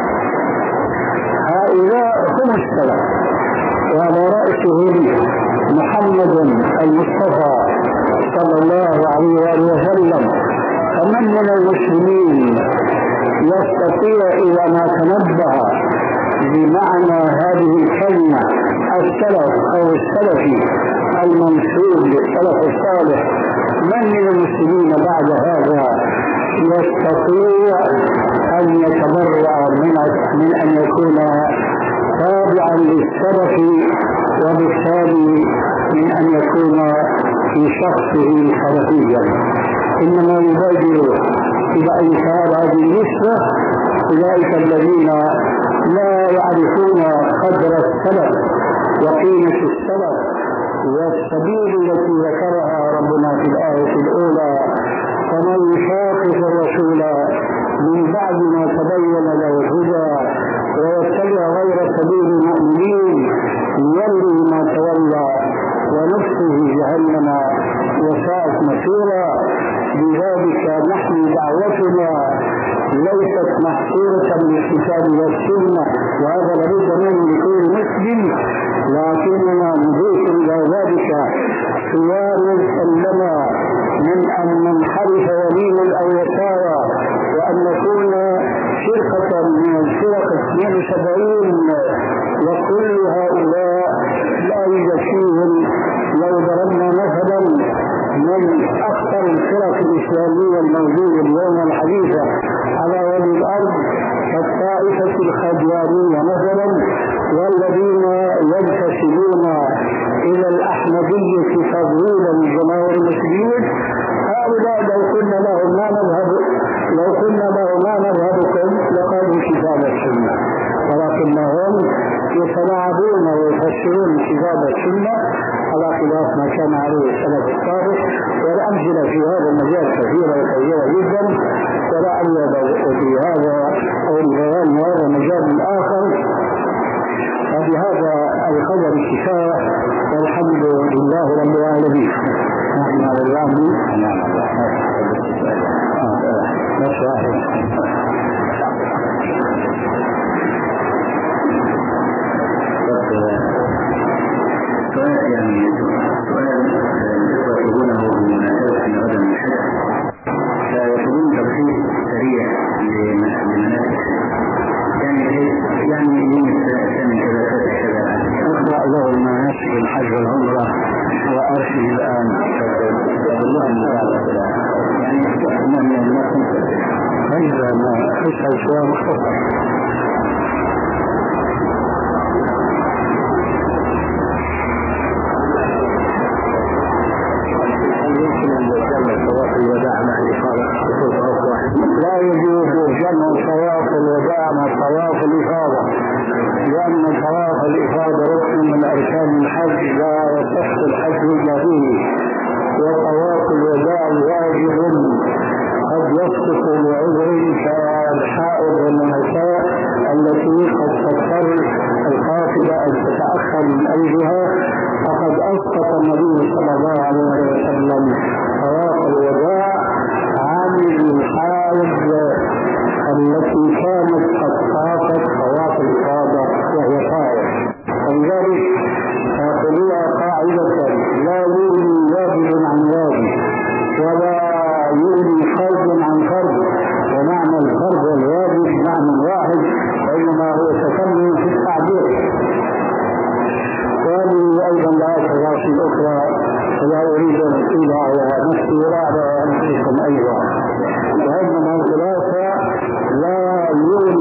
هؤلاء هم السلف، وعلى رأسهم محمد المصطفى صلى الله عليه وسلم. فمن من المسلمين يستطيع إذا ما تنبه بمعنى هذه الكلمة السلف أو السلفي المنسوب للسلف الصالح، من المسلمين بعد هذا يستطيع أن يتبرع من أن يكون تابعا للسلف، وبالتالي من أن يكون في شخصه سلفيا؟ إنما يبادر إلى إنكار هذه النسبة أولئك الذين لا يعرفون قدر السلف وقيمة السلف والسبيل التي ذكرها ربنا في الآية الأولى: فمن يشاقق الرسول من بعد ما تبين له الهدى ويتبع غير سبيل المؤمنين يولي ما تولى ونفسه جهنم وساءت مصيرا. لذلك نحن دعوتنا ليست محصورة بالكتاب والسنة، وهذا لابد منه لكل مسلم، لكننا نضيف إلى ذلك خيار سلما من أن ننحرف يمينا أو يسارا، وأن نكون فرقة من الفرق 72، وكل هؤلاء لا يوجد فيهم. لو ضربنا مثلا من أكثر الفرق الإسلامية الموجودة اليوم الحديثة على وجه الأرض كالطائفة الخديانية مثلا، والذين ينتسبون إلى الأحمدية تفضيلا لجماهير المسلمين، هؤلاء لو كنا لهم ما نذهبكم لقالوا كتاب السنة، ولكنهم يتلاعبون ويفسرون كتاب السنة على خلاف ما كان عليه السلف الصالح. والأمثلة في هذا المجال كثيرة وكثيرة جدا، ولعل الحج والعمرة وأرشد الآن هذا ما أسأل سؤال مختصر. لا يجوز جمع طواف الوداع مع طواف الإفاضة، لأن طواف الإفاضة ركن من أركان الحج لا يصح الحج إلا فيه، وطواف الوداع واجب قد يسقط بعذر كالحائض والنساء التي قد تضطر القافلة أن تتأخر من أجلها، فقد أسقط النبي صلى الله عليه وسلم طواف الوداع عن الحائض التي كانت قد طافت طواف الإفاضة وهي طائر. ولذلك هؤلاء قاعدة لا يغني واجب عن واجب ولا يغني فرض عن فرض، ومعنى الفرض والواجب معنى واحد، وإنما هو تكلم في التعبير. وهذه أيضا لآية الراشد الأخرى ولا أريد أن أطيل على نفسي ولا على أنفسكم أيضا، وإنما الخلاصة لا يغني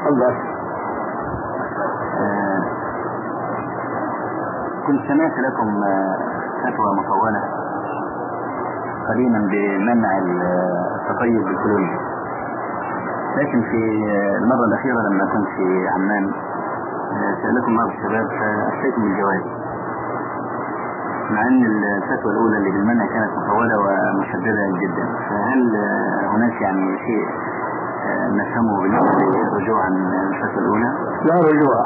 تفضل. كنت سمعت لكم فتوى مطولة قديما بمنع التطيب بالكلوريد، لكن في المرة الأخيرة لما كنت في عمان سألكم بعض الشباب فأفتيتم الجواز، مع أن الفتوى الأولى اللي بالمنع كانت مطولة ومشددة جدا. فهل هناك يعني شيء نفهمه بالنسبة للرجوع عن الفتوى الأولى؟ لا رجوع،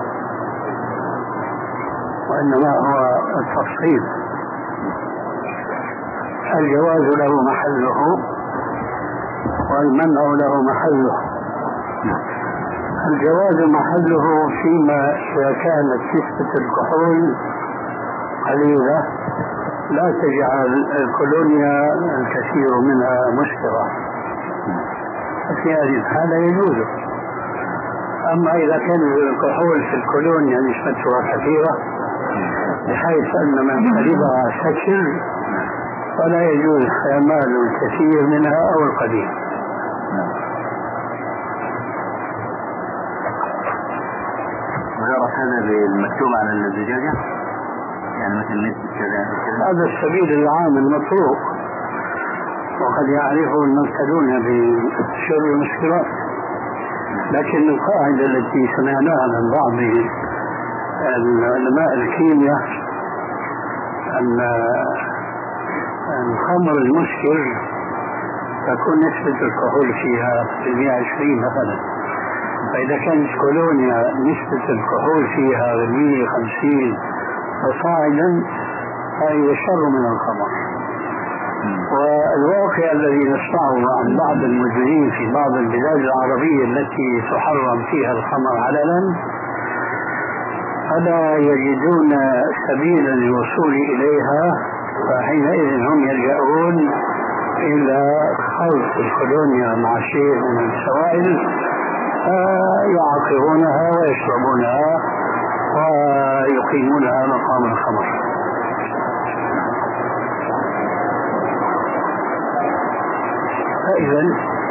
وإنما هو التفصيل. الجواز له محله والمنع له محله. الجواز محله فيما إذا كانت نسبة الكحول قليلة لا تجعل الكولونيا الكثير منها مشكلة، في هذه الحالة يجوز. أما إذا كان الكحول في الكولونيا نسبتها كثيرة بحيث أن من شربها سكر فلا يجوز استعمال الكثير منها أو القليل. ويعرف هذا بالمكتوب على الزجاجة، يعني مثل نسبة كذا. هذا السبيل العام المطروق، وقد يعرفه المبتلون بشر المشكلات. لكن القاعدة التي سمعناها من بعض علماء الكيمياء أن الخمر المسكر تكون نسبة الكحول فيها 120 مثلا، فإذا كانت كولونيا نسبة الكحول فيها 150 وصاعدا فهي شر من الخمر. والواقع الذي نسمعه عن بعض المديرين في بعض البلاد العربية التي تحرم فيها الخمر علنا فلا يجدون سبيلا للوصول إليها، فحينئذ هم يلجؤون إلى خلط الكولونيا مع شيء من السوائل يعقرونها ويشربونها ويقيمونها مقام الخمر. فإذا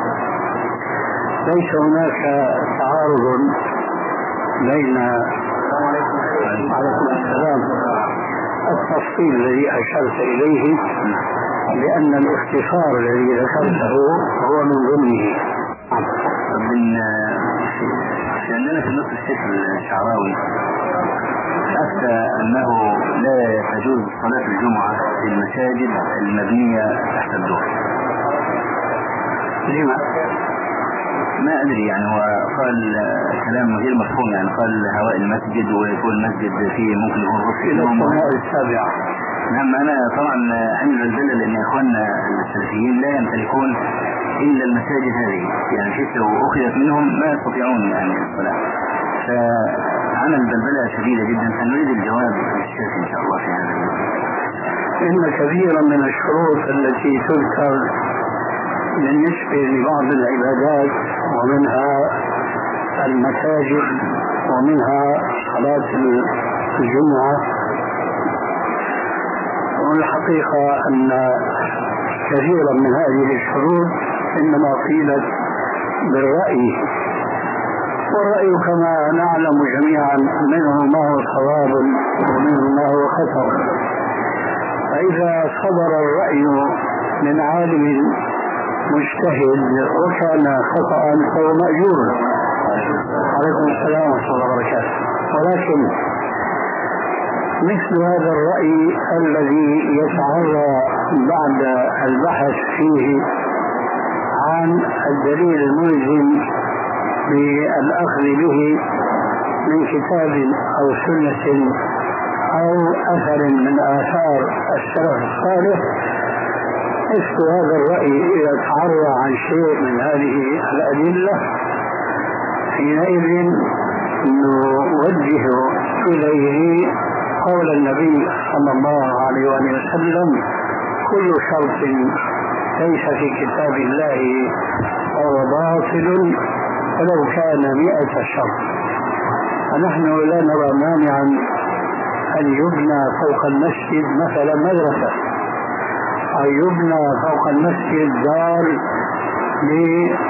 ليس هناك تعارض بين عليكم السلام التفصيل الذي أشرت إليه، لأن الاختصار الذي ذكرته هو من ضمنه. عندنا في نص الشيخ الشعراوي أفتى أنه لا تجوز صلاة الجمعة في المساجد المبنية تحت الدور. لما؟ ما أدري، يعني هو قال كلام غير مفهوم، يعني قال هواء المسجد ويكون المسجد فيه ممكن يكون غرفة النوم السابعة. نعم. أنا طبعا عندي البلد لأن إخواننا السلفيين لا يمتلكون إلا المساجد هذه، يعني شيء لو أخذت منهم ما يستطيعون يعني الصلاة، فعمل بلبلة شديدة جدا. فنريد الجواب الشيخ إن شاء الله في هذا. إن كثيرا من الشروط التي تذكر بالنسبة لبعض العبادات ومنها المساجد ومنها صلاة الجمعة، والحقيقة أن كثيرا من هذه الشروط إنما قيلت بالرأي، والرأي كما نعلم جميعا منه ما هو صواب ومنه ما هو خطأ. فإذا صدر الرأي من عالم مجتهد وكان خطأ فهو مأجور. عليكم السلام ورحمة الله وبركاته. ولكن مثل هذا الرأي الذي يتعرى بعد البحث فيه عن الدليل الملزم بالأخذ به من كتاب أو سنة أو أثر من آثار السلف الصالح، مثل هذا الرأي إذا تعرى عن شيء من هذه الأدلة حينئذ نوجه إليه قول النبي صلى الله عليه وسلم: كل شرط ليس في كتاب الله فهو باطل ولو كان 100 شرط. فنحن لا نرى مانعا أن يبنى فوق المسجد مثلا مدرسة، أو يبنى فوق المسجد دار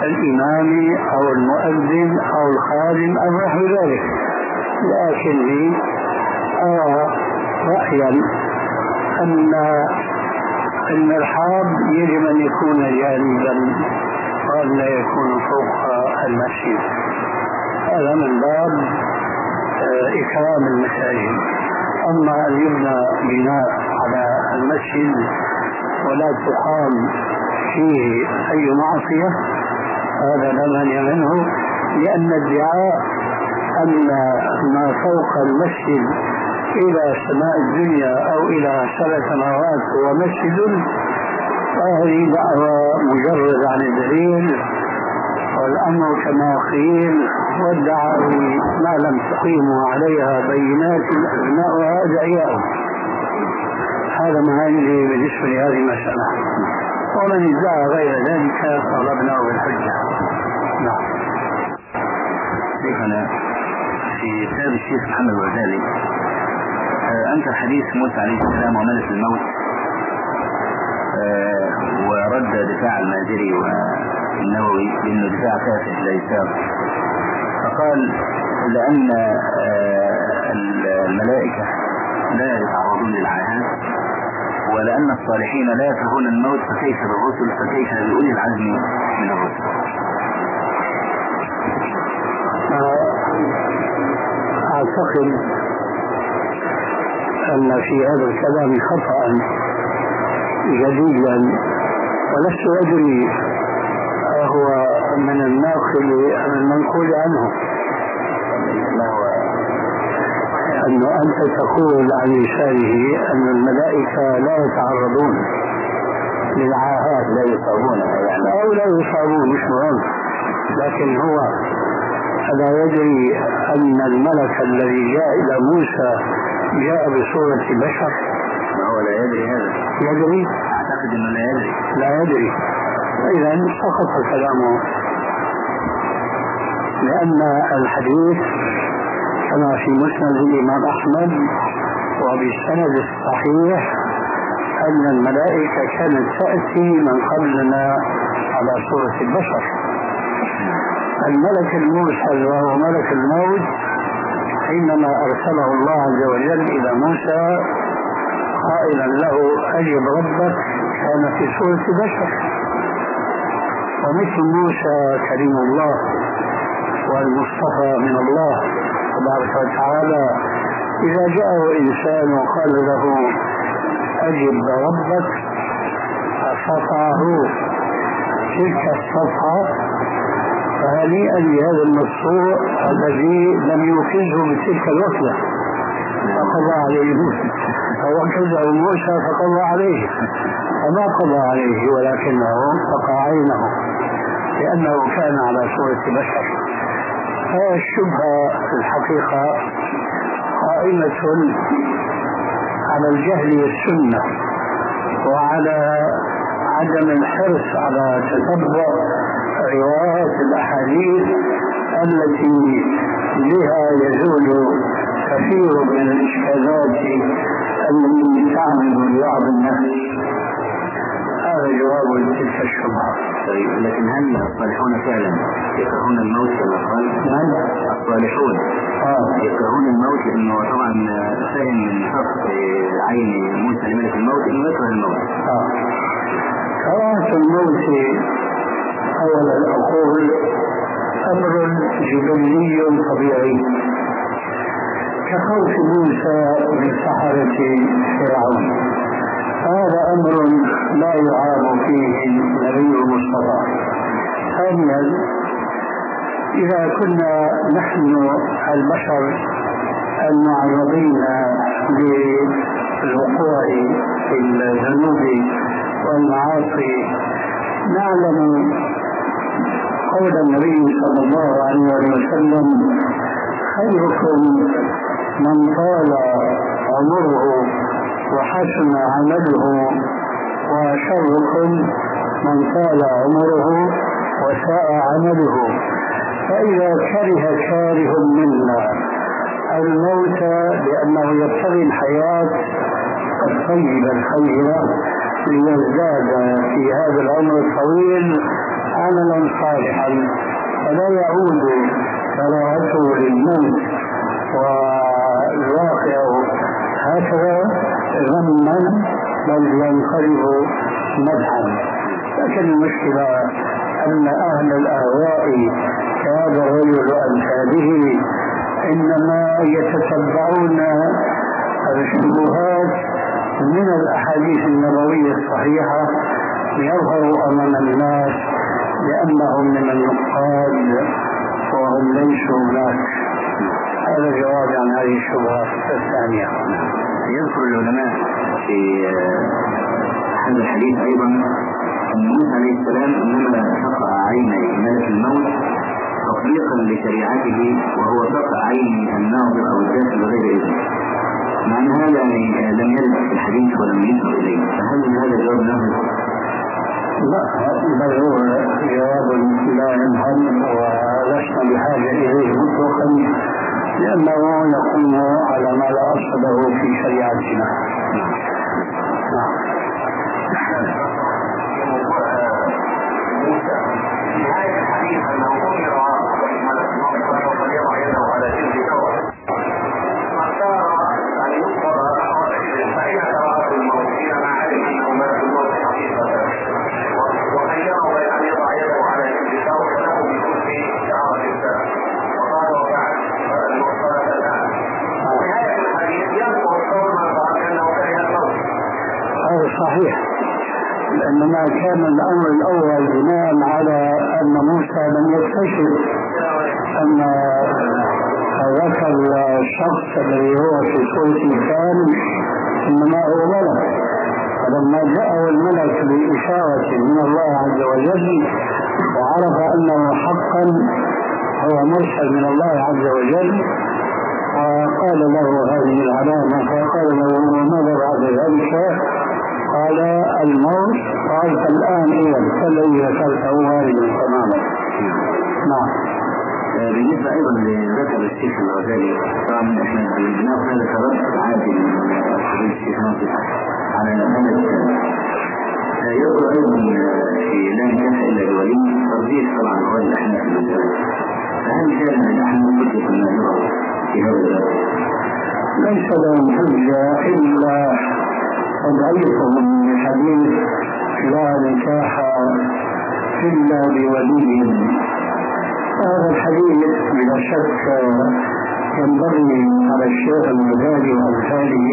الإمام أو المؤذن أو الخادم أو نحو ذلك. لكني أرى رأيا أن المرحاض يجب أن يكون جانبا وأن لا يكون فوق المسجد. هذا من باب إكرام المساجد. أما أن يبنى بناء على المسجد ولا تقام فيه أي معصية هذا لا مانع منه، لأن ادعاء أن ما فوق المسجد إلى سماء الدنيا أو إلى 7 سماوات هو مسجد فهذه دعوة مجرد عن الدليل، والأمر كما قيل والدعاوي ما لم تقيموا عليها بينات أبناؤها دعياء. هذا ما عندي بالنسبة لهذه المسألة، ومن ادعى غير ذلك طلبناه بالحجة. نعم. شيخنا في كتاب الشيخ محمد الغزالي أنكر حديث موسى عليه السلام وملك الموت، ورد دفاع المازري والنووي بأنه دفاع كافح لا يساق، فقال لأن الملائكة لا يتعرضون للعاهات، ولأن الصالحين لا يكرهون الموت، فكيف بالرسل، فكيف بأولي العزم من الرسل؟ أعتقد أن في هذا الكلام خطأ جديدا، ولست أدري هو من الناقل أم المنقول عنه. أنه أنت تقول عن لسانه أن الملائكة لا يتعرضون للعاهات، لا يصابون يعني أو لا يصابون مش مهم، لكن هو ألا يدري أن الملك الذي جاء إلى موسى جاء بصورة بشر؟ ما هو لا يدري هذا؟ يدري؟ أعتقد أنه لا يدري. لا يدري، إذن سقط كلامه، لأن الحديث كما في مسند الإمام أحمد وبالسند الصحيح أن الملائكة كانت تأتي من قبلنا على صورة البشر. الملك المرسل وهو ملك الموت حينما أرسله الله عز وجل إلى موسى قائلا له أجب ربك كان في صورة بشر. ومثل موسى كريم الله والمصطفى من الله تبارك وتعالى إذا جاءه إنسان وقال له أجب ربك فصفعه تلك الصفحة فهنيئا لهذا المشروع الذي لم يوقظه بتلك الوصلة فقضى عليه موسى، فوكزه موسى فقضى عليه، فما قضى عليه ولكنه فقع عينه لأنه كان على صورة بشر. فالشبهة الحقيقة قائمة على الجهل والسنة وعلى عدم الحرص على تتبع روايات الأحاديث التي بها يزول كثير من الإشكالات التي تعمل لبعض الناس. هذا جواب تلك الشبهة. طيب، لكن هل الصالحون فعلا يكرهون الموت كما قال؟ الصالحون يكرهون الموت، لأنه طبعا فهم من فرق عين موسى لملك الموت إنه يكره الموت. كراهة الموت أولا أقول أمر جبلي طبيعي كخوف موسى من سحرة فرعون، هذا أمر لا يعاب فيه النبي المصطفى. ثانيا إذا كنا نحن البشر المعرضين للوقوع في الذنوب والمعاصي نعلم قول النبي صلى الله عليه وسلم خيركم من طال عمره وحسن عمله وشركم من طال عمره وساء عمله. فإذا كره كاره منا الموت لأنه يبتغي الحياة الطيبة الخيرة ليزداد في هذا العمر الطويل عملا صالحا فلا يعود كراهته للموت والواقع هكذا غما بل ينقلب مدحا. لكن المشكلة أن أهل الأهواء كهذا الرجل وأمثاله إنما يتتبعون الشبهات من الأحاديث النبوية الصحيحة ليظهروا أمام الناس لأنهم من النقاد وهم ليسوا هناك. هذا جواب عن هذه الشبهات الثانية. يذكر العلماء في هذا الحديث أيضا أن موسى عليه السلام إنما فقع عيني ملك الموت تطبيقا لشريعته وهو فقع عين الناظر أو الداخل بغير إذن، مع أن هذا لم يرد في الحديث ولم يشر إليه، فهل هذا جواب له؟ لا، بل هو جواب لا ينهم ولسنا بحاجة إليه مطلقا لأنه يقوم على ما لا أصل له في شريعتنا. صحيح، لأنما كان الأمر الأول بناء على أن موسى لم يكتشف أن ذاك الشخص الذي هو في صورة إنسان إنما هو ملك، فلما جاءه الملك بإشارة من الله عز وجل وعرف أنه حقا هو مرسل من الله عز وجل وقال له هذه العلامة، فقال له وماذا بعد ذلك؟ قال الموت. قال فالآن إذا فالذي ذكرته وارد تماما. نعم. بالنسبة أيضا لذكر الشيخ الغزالي، طبعا احنا بناخذ هذا كرد عادي من الشيخ ناصر على هذا الكلام. يذكر أيضا في لا نكاح إلا بولي ترجيح طبعا قول الأحناف في المسألة، فهل كان الأحناف حجة ما يرى في هذا الباب؟ ليس لهم حجة إلا تضعيفهم بحديث لا نكاح إلا بولي. هذا الحديث بلا شك ينبغي على الشيخ الغزالي وأمثاله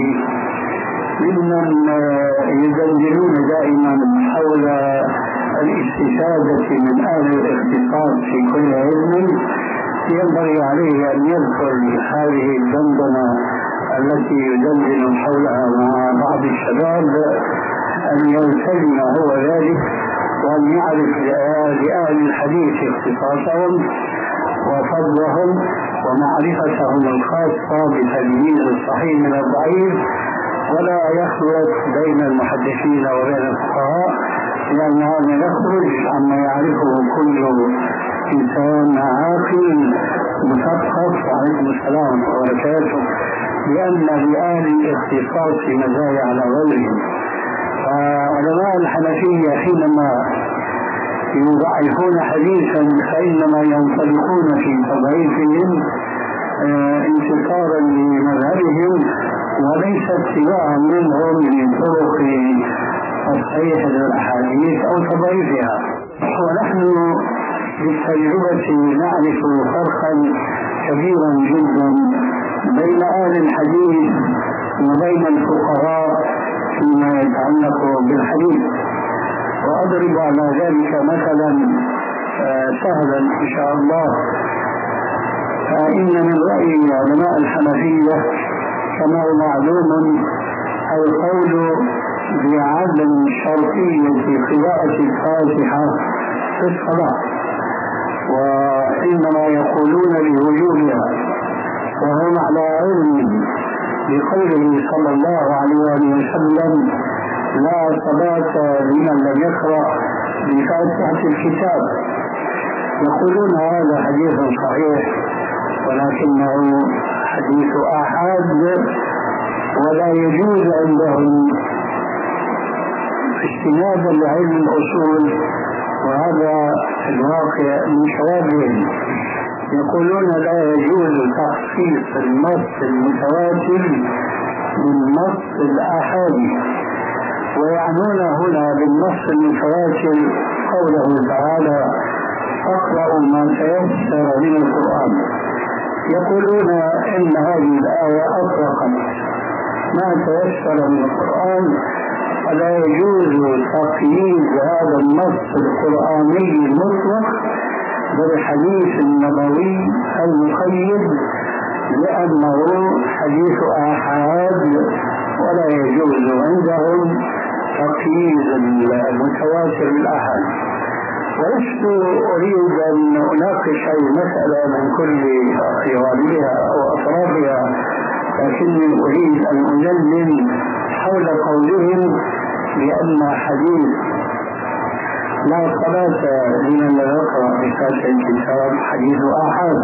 ممن يدندنون دائما حول الاستفادة من أهل الاختصاص في كل علم، ينبغي عليه أن يذكر هذه الدندنة التي يدندن حولها مع بعض الشباب أن يلتزم هو ذلك وأن يعرف لأهل الحديث اختصاصهم وفضلهم ومعرفتهم الخاصة بتمييز الصحيح من الضعيف، ولا يخلط بين المحدثين وبين الفقهاء، لأن هذا يخرج عما يعرفه كل إنسان عاقل مثقف. وعليكم السلام وبركاته. لأن لأهل الاختصاص مزايا على غيرهم. فعلماء الحنفية حينما يضعفون حديثا فإنما ينطلقون في تضعيفهم انتصارا لمذهبهم وليس اتباعا منهم لطرق تصحيح الأحاديث أو تضعيفها. ونحن بالتجربة نعرف فرقا كبيرا جدا بين أهل الحديث وبين الفقهاء فيما يتعلق بالحديث. وأضرب على ذلك مثلا سهلا إن شاء الله. فإن من رأي علماء الحنفية كما هو معلوم القول بعدم شرطية قراءة الفاتحة في الصلاة، وإنما يقولون بوجوبها، وهم على علم بقوله صلى الله عليه وسلم لا صلاة لمن لم يقرأ بفاتحة الكتاب. يقولون هذا حديث صحيح ولكنه حديث آحاد، ولا يجوز عندهم استنادا لعلم الأصول وهذا الواقع من شوابهم. يقولون لا يجوز تخصيص النص المتواتر بالنص الآحادي، ويعنون هنا بالنص المتواتر قوله تعالى اقرأوا ما تيسر من القرآن. يقولون إن هذه الآية أطلقت ما تيسر من القرآن، فلا يجوز تقييد هذا النص القرآني المطلق بالحديث النبوي المقيد، لأنه حديث آحاد ولا يجوز عندهم تقييد المتواتر بالآحاد. ولست أريد أن أناقش أي مسألة من كل جوانبها أو أطرافها، لكني أريد أن أجلل حول قولهم بأن حديث لا صلاة لمن لا يقرأ بفاتحة الكتاب حديث آحاد.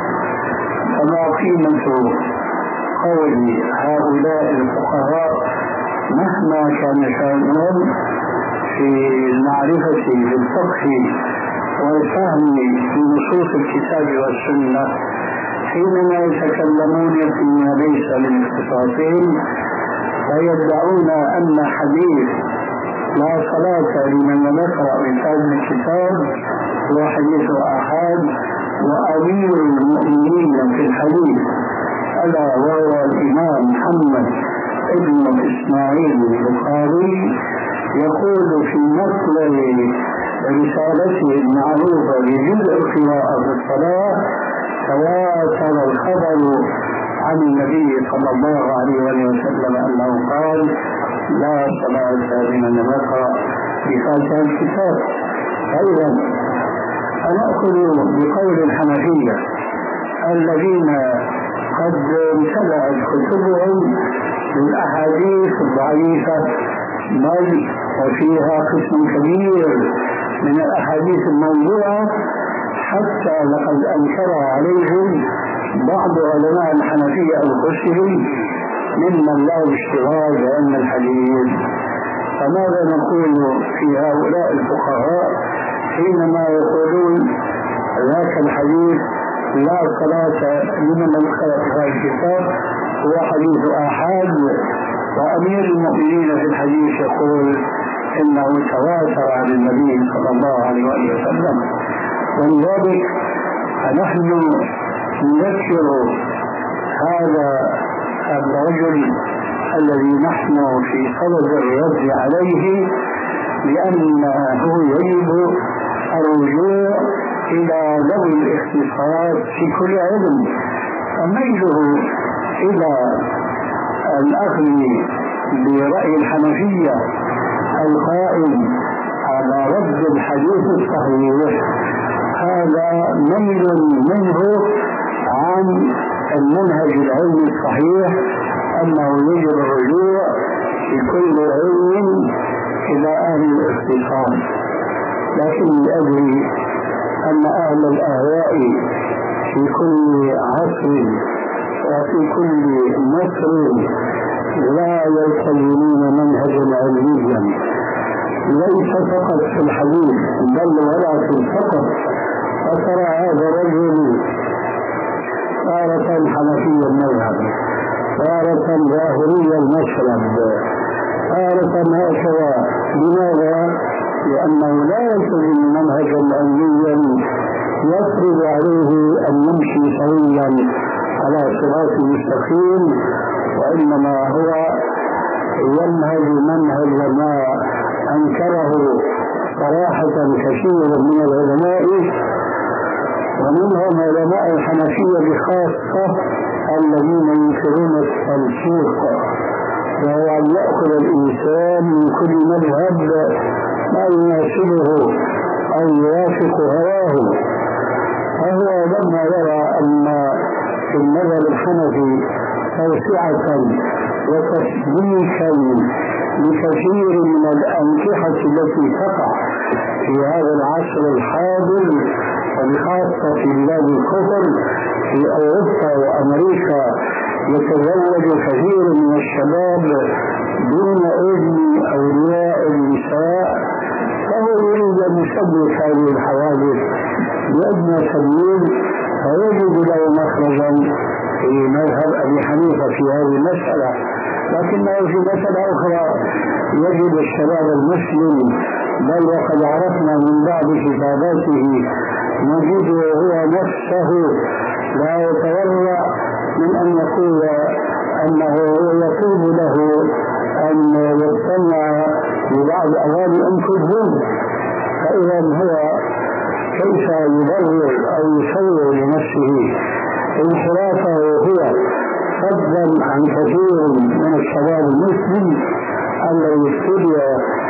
فما قيمة قول هؤلاء الفقهاء مهما كان شأنهم في المعرفة بالفقه والفهم في نصوص الكتاب والسنة، حينما يتكلمون فيما ليس من اختصاصهم ويدعون أن حديث لا صلاة لمن لم يقرأ بفاتحة الكتاب هو حديث آحاد، وأمير المؤمنين في الحديث ألا وهو الإمام محمد ابن إسماعيل البخاري يقول في مطلع رسالته المعروفة بجزء القراءة في الصلاة: تواتر الخبر عن النبي صلى الله عليه وسلم أنه قال لا صلاة لمن لم يقرأ بفاتحة الكتاب. أيضا نأخذ بقول الحنفية الذين قد امتلأت كتبهم بالأحاديث الضعيفة، بل وفيها قسم كبير من الأحاديث الموضوعة، حتى لقد أنكر عليهم بعض علماء الحنفية أنفسهم ممن لا اشتغال بعلم الحديث. فماذا نقول في هؤلاء الفقهاء حينما يقولون ذاك الحديث لا صلاة لمن لم يقرأ الكتاب هو حديث آحاد، وأمير المؤمنين في الحديث يقول إنه تواتر عن النبي صلى الله عليه وسلم؟ ولذلك نحن نذكر هذا الرجل الذي نحن في صدد الرد عليه لأنه يجب الرجوع إلى ذوي الاختصاص في كل علم. فميله إلى الأخذ برأي الحنفية القائم على رد الحديث الصحيح هذا ميل منه عن المنهج العلمي الصحيح، أنه يجب الرجوع في كل علم إلى أهل الاختصاص. لكن أدري أن أهل الأهواء في كل عصر وفي كل مصر لا يلتزمون منهجا علميا، ليس فقط في الحديث بل ولا في الفقه. فترى هذا الرجل تارة حنفي المذهب، تارة ظاهري المشرب، تارة هكذا. لماذا؟ لأنه لا يلتزم منهجا علميا يفرض عليه أن يمشي سويا على صراط مستقيم، وإنما هو ينهج منهج ما أنكره صراحة كثير من العلماء، ومنهم علماء الحنفية بخاصة الذين ينكرون التنسيق، وهو أن يأخذ الإنسان من كل مذهب ما يناسبه أو يوافق هواه. فهو لما يرى أن في المذهب الحنفي توسعة وتسبيكا لكثير من الأنكحة التي تقع في هذا العصر الحاضر، وبخاصة في بلاد الكفر في أوروبا وأمريكا، يتزوج كثير من الشباب دون إذن أولياء النساء، فهو يريد أن يثبت هذه الحوادث بأدنى سبيل فيجد له مخرجا في مذهب أبي حنيفة في هذه المسألة، لكنه في مسألة أخرى يجد الشباب المسلم، بل وقد عرفنا من بعض كتاباته نجده هو نفسه لا يتورع من أن يقول أنه يطيب له أن يستمع لبعض أغاني أم كلثوم. فإذا هو كيف يبرر أو يصور لنفسه انحرافه هو فضلا عن كثير من الشباب المسلم الذي ابتلي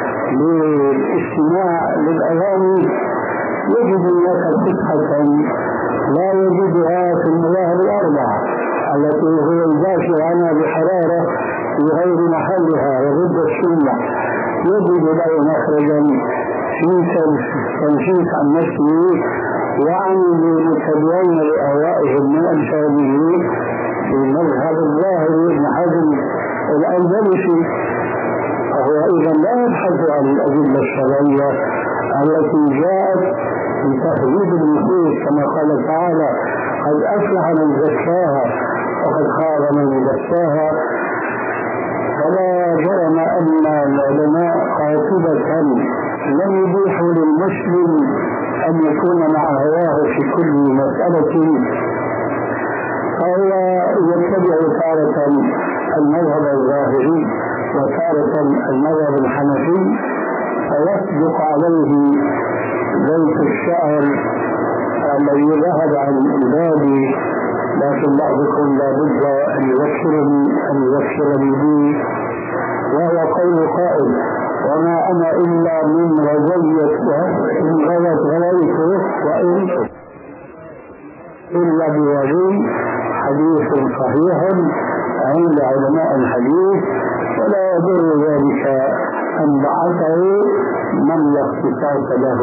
بالاستماع للأغاني، يجد لك صفحة لا يجدها في المذاهب الأربعة التي هو يدافع عنها بحرارة في غير محلها وضد السنة، يجد له مخرجا في تنشيط عن نفسه وعن المتبعين لأهوائهم من أمثاله في مذهب الظاهري ابن حزم الأندلسي. فهو إذا لا يبحث عن الأدلة الشرعية التي جاءت في تهذيب النفوس كما قال تعالى: قد أفلح من زكاها وقد خاب من دساها. فلا جرم أن العلماء قاطبة لم يبيحوا للمسلم أن يكون مع هواه في كل مسألة، فهو يتبع تارة المذهب الظاهري وتارة المذهب الحنفي، فيصدق عليه بيت الشعر الذي ذهب عن عبادي لكن بعضكم لا بد أن يذكرني به، وهو قول قائل: وما أنا إلا من رجية إن غلت غليته وإن إلا بوجه حديث صحيح عند علماء الحديث، ولا يضر ذلك أن بعثه من لا اختصاص له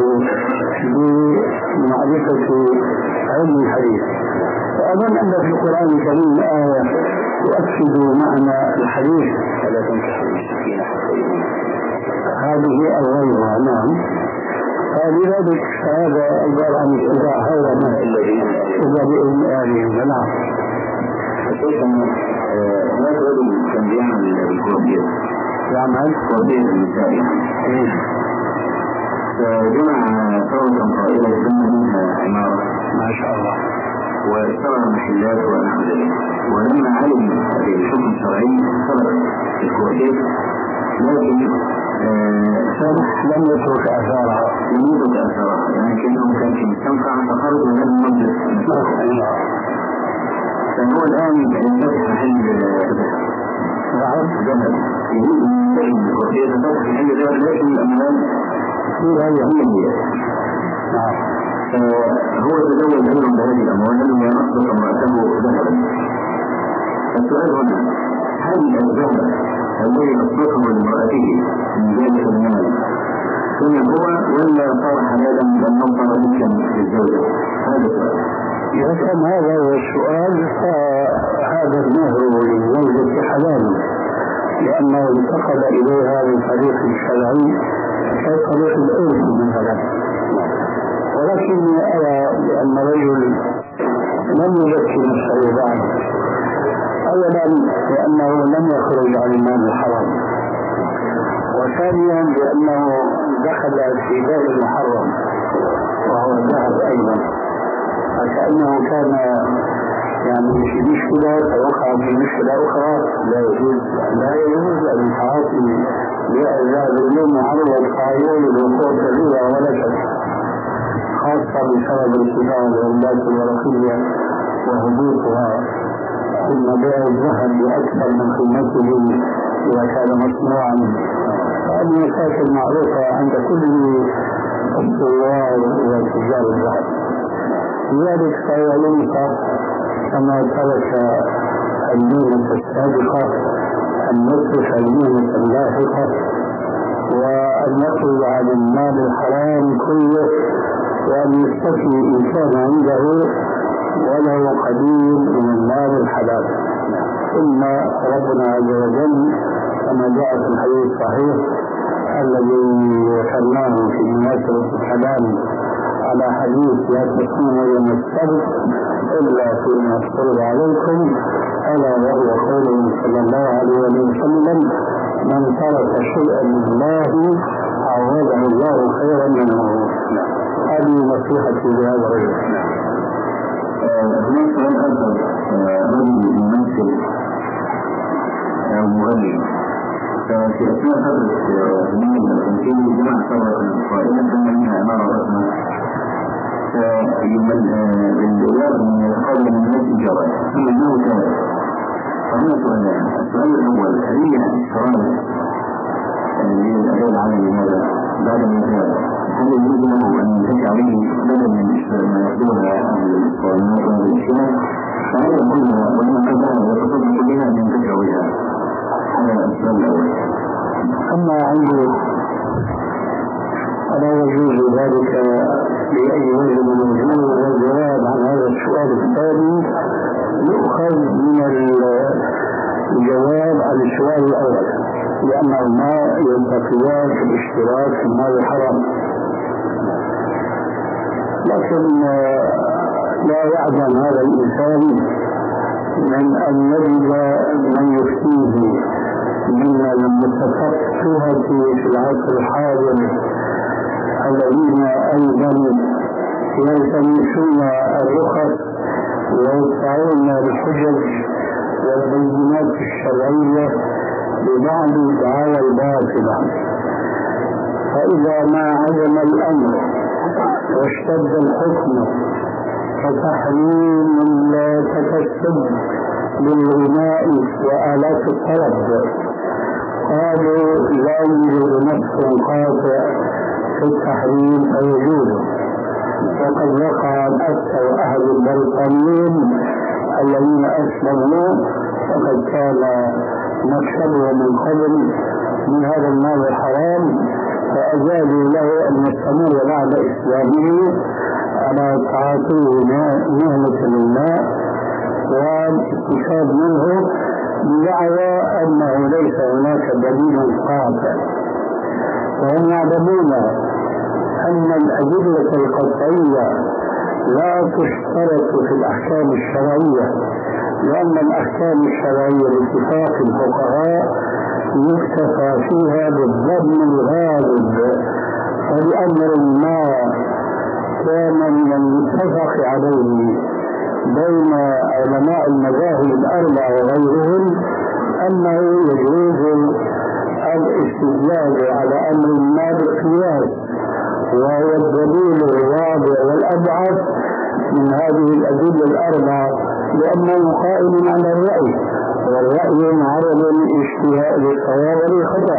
بمعرفة علم الحديث. وأظن أن في القرآن الكريم آية تؤكد معنى الحديث: فلا تنكحوا المشركين حتى يؤمنوا. هذه أولها. نعم. فلذلك هذا عبارة عن اتباع هذا ما إذا بإذن آلهم. نعم. لا تريد تنبيها للكوردية يعمل كوردية النسائي، فجمع ثورة طائلة ثم منها عمارة ما شاء الله واشترى المحلات ونحو ذلك. ولما علم بالحكم الشرعي ترك الكوردية، لكن لم يترك أثارها يعني كأنه كان في مستنقع فخرج من المجلس. فهو الآن يفتح محل جمل يريد أن يفتح الكوردية فتح محل جمل، لكن الأموال هي فهو تزوج أيضا بهذه الأموال لأنه ينصر امرأته ذهبا. السؤال هنا: هل الذهب الذي أصبحه لامرأته من ذلك المال كان هو ولا صار حلالا لأنه صار ملكا للزوجة؟ هذا السؤال. إذا كان هذا هو السؤال فهذا المهر للزوجة حلال، لأنه انتقل إليها من طريق شرعي كطريق الإرث مثلا. ولكني أرى بأن الرجل لم يزكي نفسه بعد، أولا لأنه لم يخرج عن المال الحرام، وثانيا لأنه دخل في باب المحرم وهو الذهب أيضا، فكأنه كان يعني في مشكلة فوقع في مشكلة أخرى. لا يجوز أن يتعاطي بأذاب اليوم معرض القانون للوقوع كبيرة ولا شك، خاصة بسبب ارتفاع العملات الورقية وهبوطها، ثم بيع الذهب بأكثر من قيمته إذا كان مصنوعا. هذه مشاكل معروفة عند كل الثوار وتجار الذهب. لذلك فهو ينفع كما ترك المينة السابقة أن نترك المينة اللاحقة وأن يخرج عن المال الحرام كله، وأن يستفي إنسان عنده وله قليل من المال الحلال. ثم ربنا عز وجل كما جاء في الحديث الصحيح الذي ذكرناه في مناسبة الكلام على حديث لا تكون يوم السبت إلا فيما افترض عليكم، ألا وهو قوله صلى الله عليه وسلم: من ترك شيئا لله عوضه الله خيرا منه. هذه نصيحتي لهذا الرجل. هناك سؤال آخر، رجل ممثل أو مغني في أثناء فترة في جماعة ثورة قائمة كان منها أمارة رسمة بالدولار من القول من نفس الجوال ثم أنه كان. فهنا سؤالان: السؤال الأول: هل هي الشرائع للأداء العملي هذا بعد الانتهاء هل يجوز له أن ينتج عليه بدل من ما يأخذها القوانين والإشياء؟ فهل يقولها وإن قدها وتصدق بها من تجاوزها؟ هذا السؤال الأول. أما عندي ألا يجوز ذلك بأي وجه من الوجوه، والجواب عن هذا السؤال الثاني يؤخذ من الجواب عن السؤال الأول، لأنهما يلتقيان في الاشتراك في المال الحرام. لكن لا يعدم هذا الإنسان من أن يجد من يفتيه من المتفقهة في العصر الحاضر الذين أيضا يلتمسون الرخص ويدفعون الحجج والبينات الشرعية ببعض الدعاوى الباطلة. فإذا ما عزم الأمر واشتد الحكم كتحريم التكسب بالغناء وآلات الطرب، قالوا لا يوجد نص قاطع في التحريم فيجوز. وقد وقع أكثر أهل البريطانيين الذين أسلموا وقد كان مكسبه من قبل من هذا المال الحرام، فأجازوا له أن يستمر بعد إسلامه على تعاطيه مهنة الماء والاستفاد منه بدعوى أنه ليس هناك دليل قاطع. وهم يعلمون أن الأدلة القطعية لا تشترط في الأحكام الشرعية، لأن الأحكام الشرعية باتفاق الفقهاء يكتفى فيها بالظن الغالب، فلأمر ما كان من المتفق عليه بين علماء المذاهب الأربعة وغيرهم أنه يجوز الاستدلال على أمر ما بالقياس، وهو الدليل الواضح والأبعد من هذه الأدلة الأربعة، لأنه قائم على الرأي، والرأي معرض للصواب والخطأ.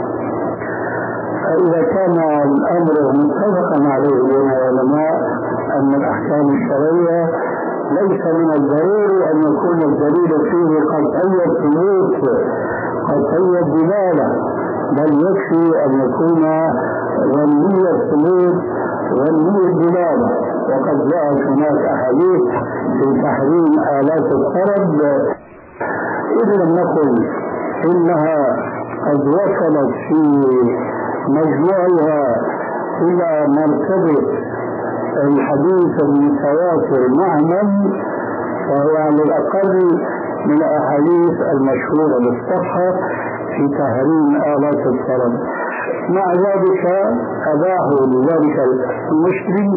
فإذا كان الأمر متفقا عليه بين العلماء أن الأحكام الشرعية ليس من الضروري أن يكون الدليل فيه قطعي الثبوت قطعي الدلالة، بل يكفي أن يكون ظني الثبوت ظني الدلالة. وقد جاءت هناك أحاديث في تحريم آلات الطرب، إذ لم نقل إنها قد وصلت في مجموعها إلى مرتبة الحديث المتواتر معنا، فهو على الأقل من الأحاديث المشهورة بالصحة في تحريم آلات الطرب. مع ذلك أباحوا لذلك المسلم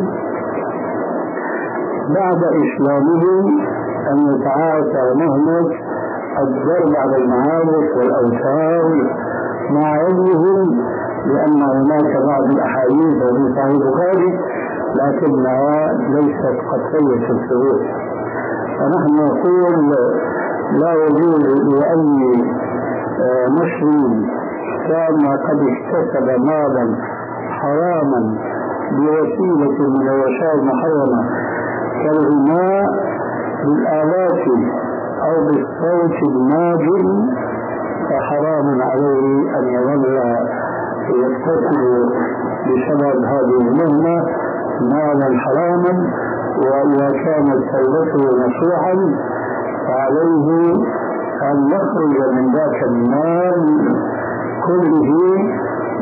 بعد إسلامه أن يتعاطى مهنة الضرب على المعازف والأوتار مع علمهم بأن هناك بعض الأحاديث في صحيح البخاري لكنها ليست قطعية الثبوت. فنحن نقول لا يجوز لأي مسلم كان قد اكتسب مالا حراما بوسيلة من الوسائل المحرمة كالغناء بالآلات أو بالصوت الناجم، فحرام عليه أن يظل يكتسب بسبب هذه المهنة مالا حراما. وإذا كانت توبته نصوحا فعليه أن يخرج من ذاك المال كله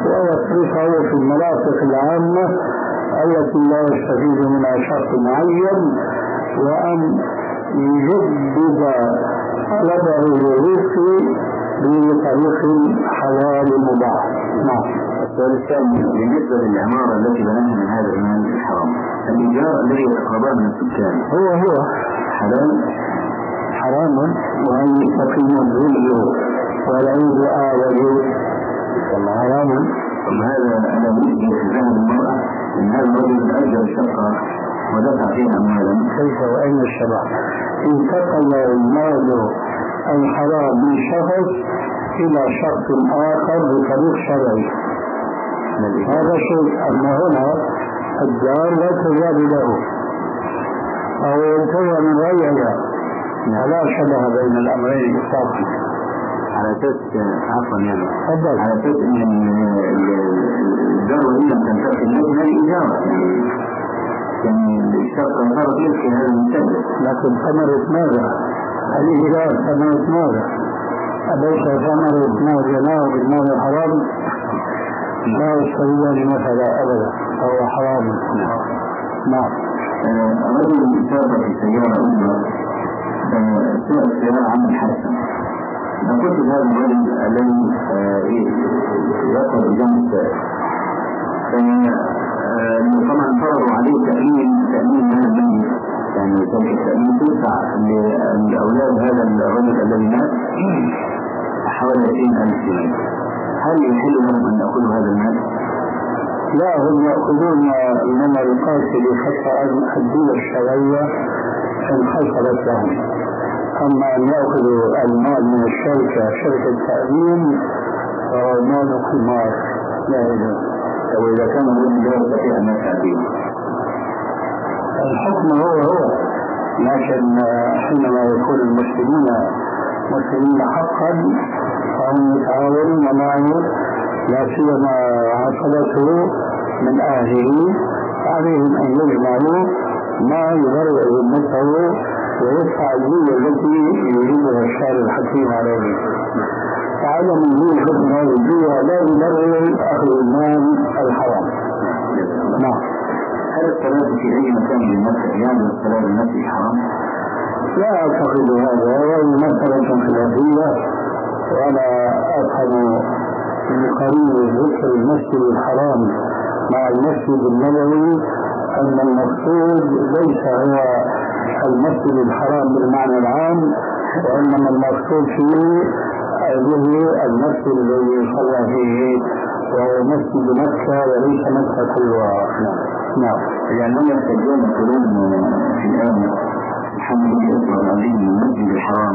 ويصرفه في المناطق العامة التي لا يستفيد منها شخص معين، وأن يجدد طلبه للرزق بطريق حلال مباح. نعم. السؤال الثاني بالنسبة للعمارة التي بناها من هذا المال الحرام، الإيجار الذي يتقاضاه من السكان هو حلال؟ حرام، وأن تقيم الظل والعيد آوله حرام. وهذا لا يجب ذهب المرأة من هذا الرجل أجر شقة ودفع فيها أموالا. كيف وأين الشرع؟ انتقل المال الحرام من شخص إلى شخص آخر بطريق شرعي، هذا شيء. أما هنا الدار لا تزال له أو ينتهي من غيرها، لا شبه بين الأمرين إطلاقا. على أساس عفوا يعني على أساس أن الدار وهي تنتقل من الإيجار، يعني الشقة صارت يلقي هذا المثال، لكن ثمرة ماذا؟ الإيجار ثمرة ماذا؟ أليس ثمرة ما جناه بالمال الحرام؟ لا يستويان مثلا أبدا، فهو حرام. نعم. رجل سافر في سيارة أخرى، سوى السيارة عمل حادثة، فقلت هذا الرجل الذي يقف بجنب السائق، طبعا فرضوا عليه تأمين هذا المنزل، يعني التأمين تدفع لأولاد هذا الرجل الذي مات حوالي 20,000 جنيه. هل يحل لهم أن يأخذوا هذا المال؟ لا، هم يأخذون من القاتل خطأ الدولة الشرعية إن حصلت لهم. أما أن يأخذوا المال من شركة التأمين فهو مال قمار لا يجوز. وإذا كان الرجل لا يستطيع أن يدفع فيه الحكم هو، لكن حينما يكون المسلمين حقا فهم يتعاونون معه، لا سيما عصبته من أهله، عليهم أن يجمعوا ما يبرئ ذمته ويدفع الدية التي يريدها الشارع الحكيم عليه. فعدم وجود حكم هذه الدية لا يبرئ أخذ المال الحرام. نعم. هل الصلاة في أي مكان بالمسجد يعني الصلاة بالمسجد حرام؟ لا أعتقد هذا، وهي مسألة خلافية، وأنا أفهم من قريب ذكر المسجد الحرام مع المسجد النبوي أن المقصود ليس هو المسجد الحرام بالمعنى العام، وإنما المقصود فيه به المسجد الذي يصلى فيه، وهو مسجد مكة وليس مكة كلها. نعم. لأنهم يحتاجون يقولون في الآن الحمد لله العظيم من المسجد الحرام،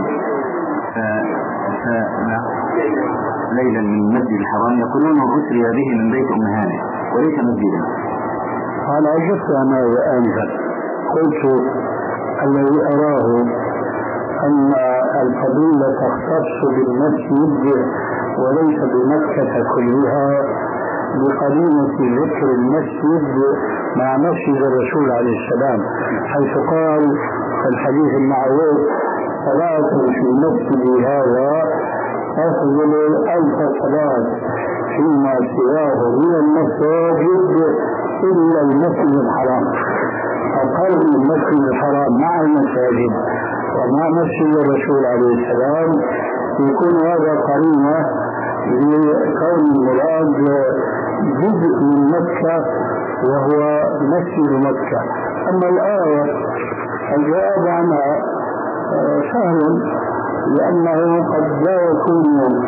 ليلا من المسجد الحرام يقولون أسري به من بيت أم هانئ وليس مسجدا. أنا أجبت أنا آنفا قلت الذي أراه أن الفضيلة تختص بالمسجد وليس بمكة كلها بقرينة ذكر المسجد مع مسجد الرسول عليه السلام، حيث قال في الحديث المعروف: صلاة في مسجد هذا أفضل 1000 صلاة فيما سواه من المساجد إلا المسجد الحرام. فقرن المسجد الحرام مع المساجد ومع مسجد الرسول عليه السلام يكون هذا قرينة لكون المراد جزء من مكة وهو مسجد مكة. أما الآية الجواب عنها سهل، لأنه قد لا يكون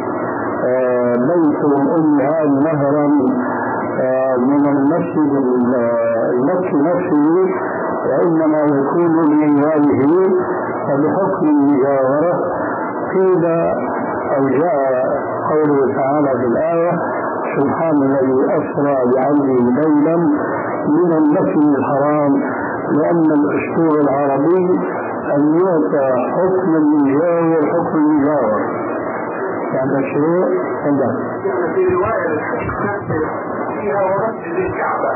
بيت أم هانئ نهرا من المسجد المكي نفسه، وإنما يكون بجواره، فبحكم المجاورة قيل أو جاء قوله تعالى في الآية: سبحان الذي أسرى بعبده ليلا من المسجد الحرام، لأن الأسلوب العربي أن يعطى حكم المجاور حكم المجاور. هذا شيء عندنا في رواية الحديث فيها ومسجد الكعبة.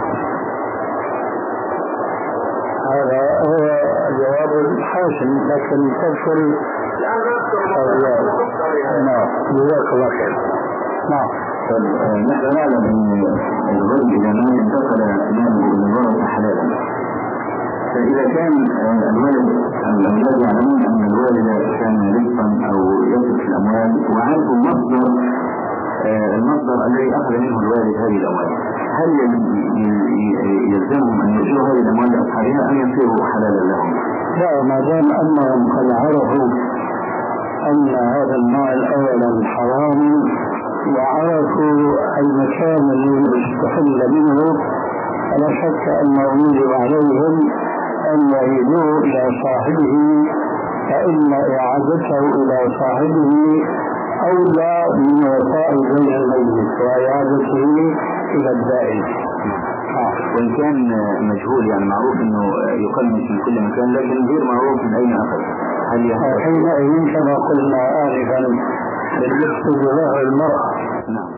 هذا هو جواب الحاسم، لكن تدخل. نعم، جزاك الله خير. نعم. نحن نعلم أن الغرب إذا ما انتقل ماله إلى الورثة حلالا، فإذا كان الأولاد يعلمون أن الوالد كان رزقا أو يملك الأموال وعرفوا المصدر الذي أخذ منه الوالد هذه الأموال، هل يلزمهم أن يرجعوا هذه الأموال لأصحابها أم يصيروا حلالا لهم؟ لا، ما دام أنهم قد عرفوا أن هذا المال أولا حرام وعرفوا المكان الذي استحل منه، فلا شك أنه يجب عليهم أن يعيدوه إلى صاحبه، فإن إعادته إلى صاحبه أولى من وفاء بين الميت وإعادته إلى الدائن. وإن كان مجهول يعني معروف أنه يقلم في كل مكان لكن غير معروف من أين أخذ، حينئذ كما قلنا آنفا بالنسبة له المرأة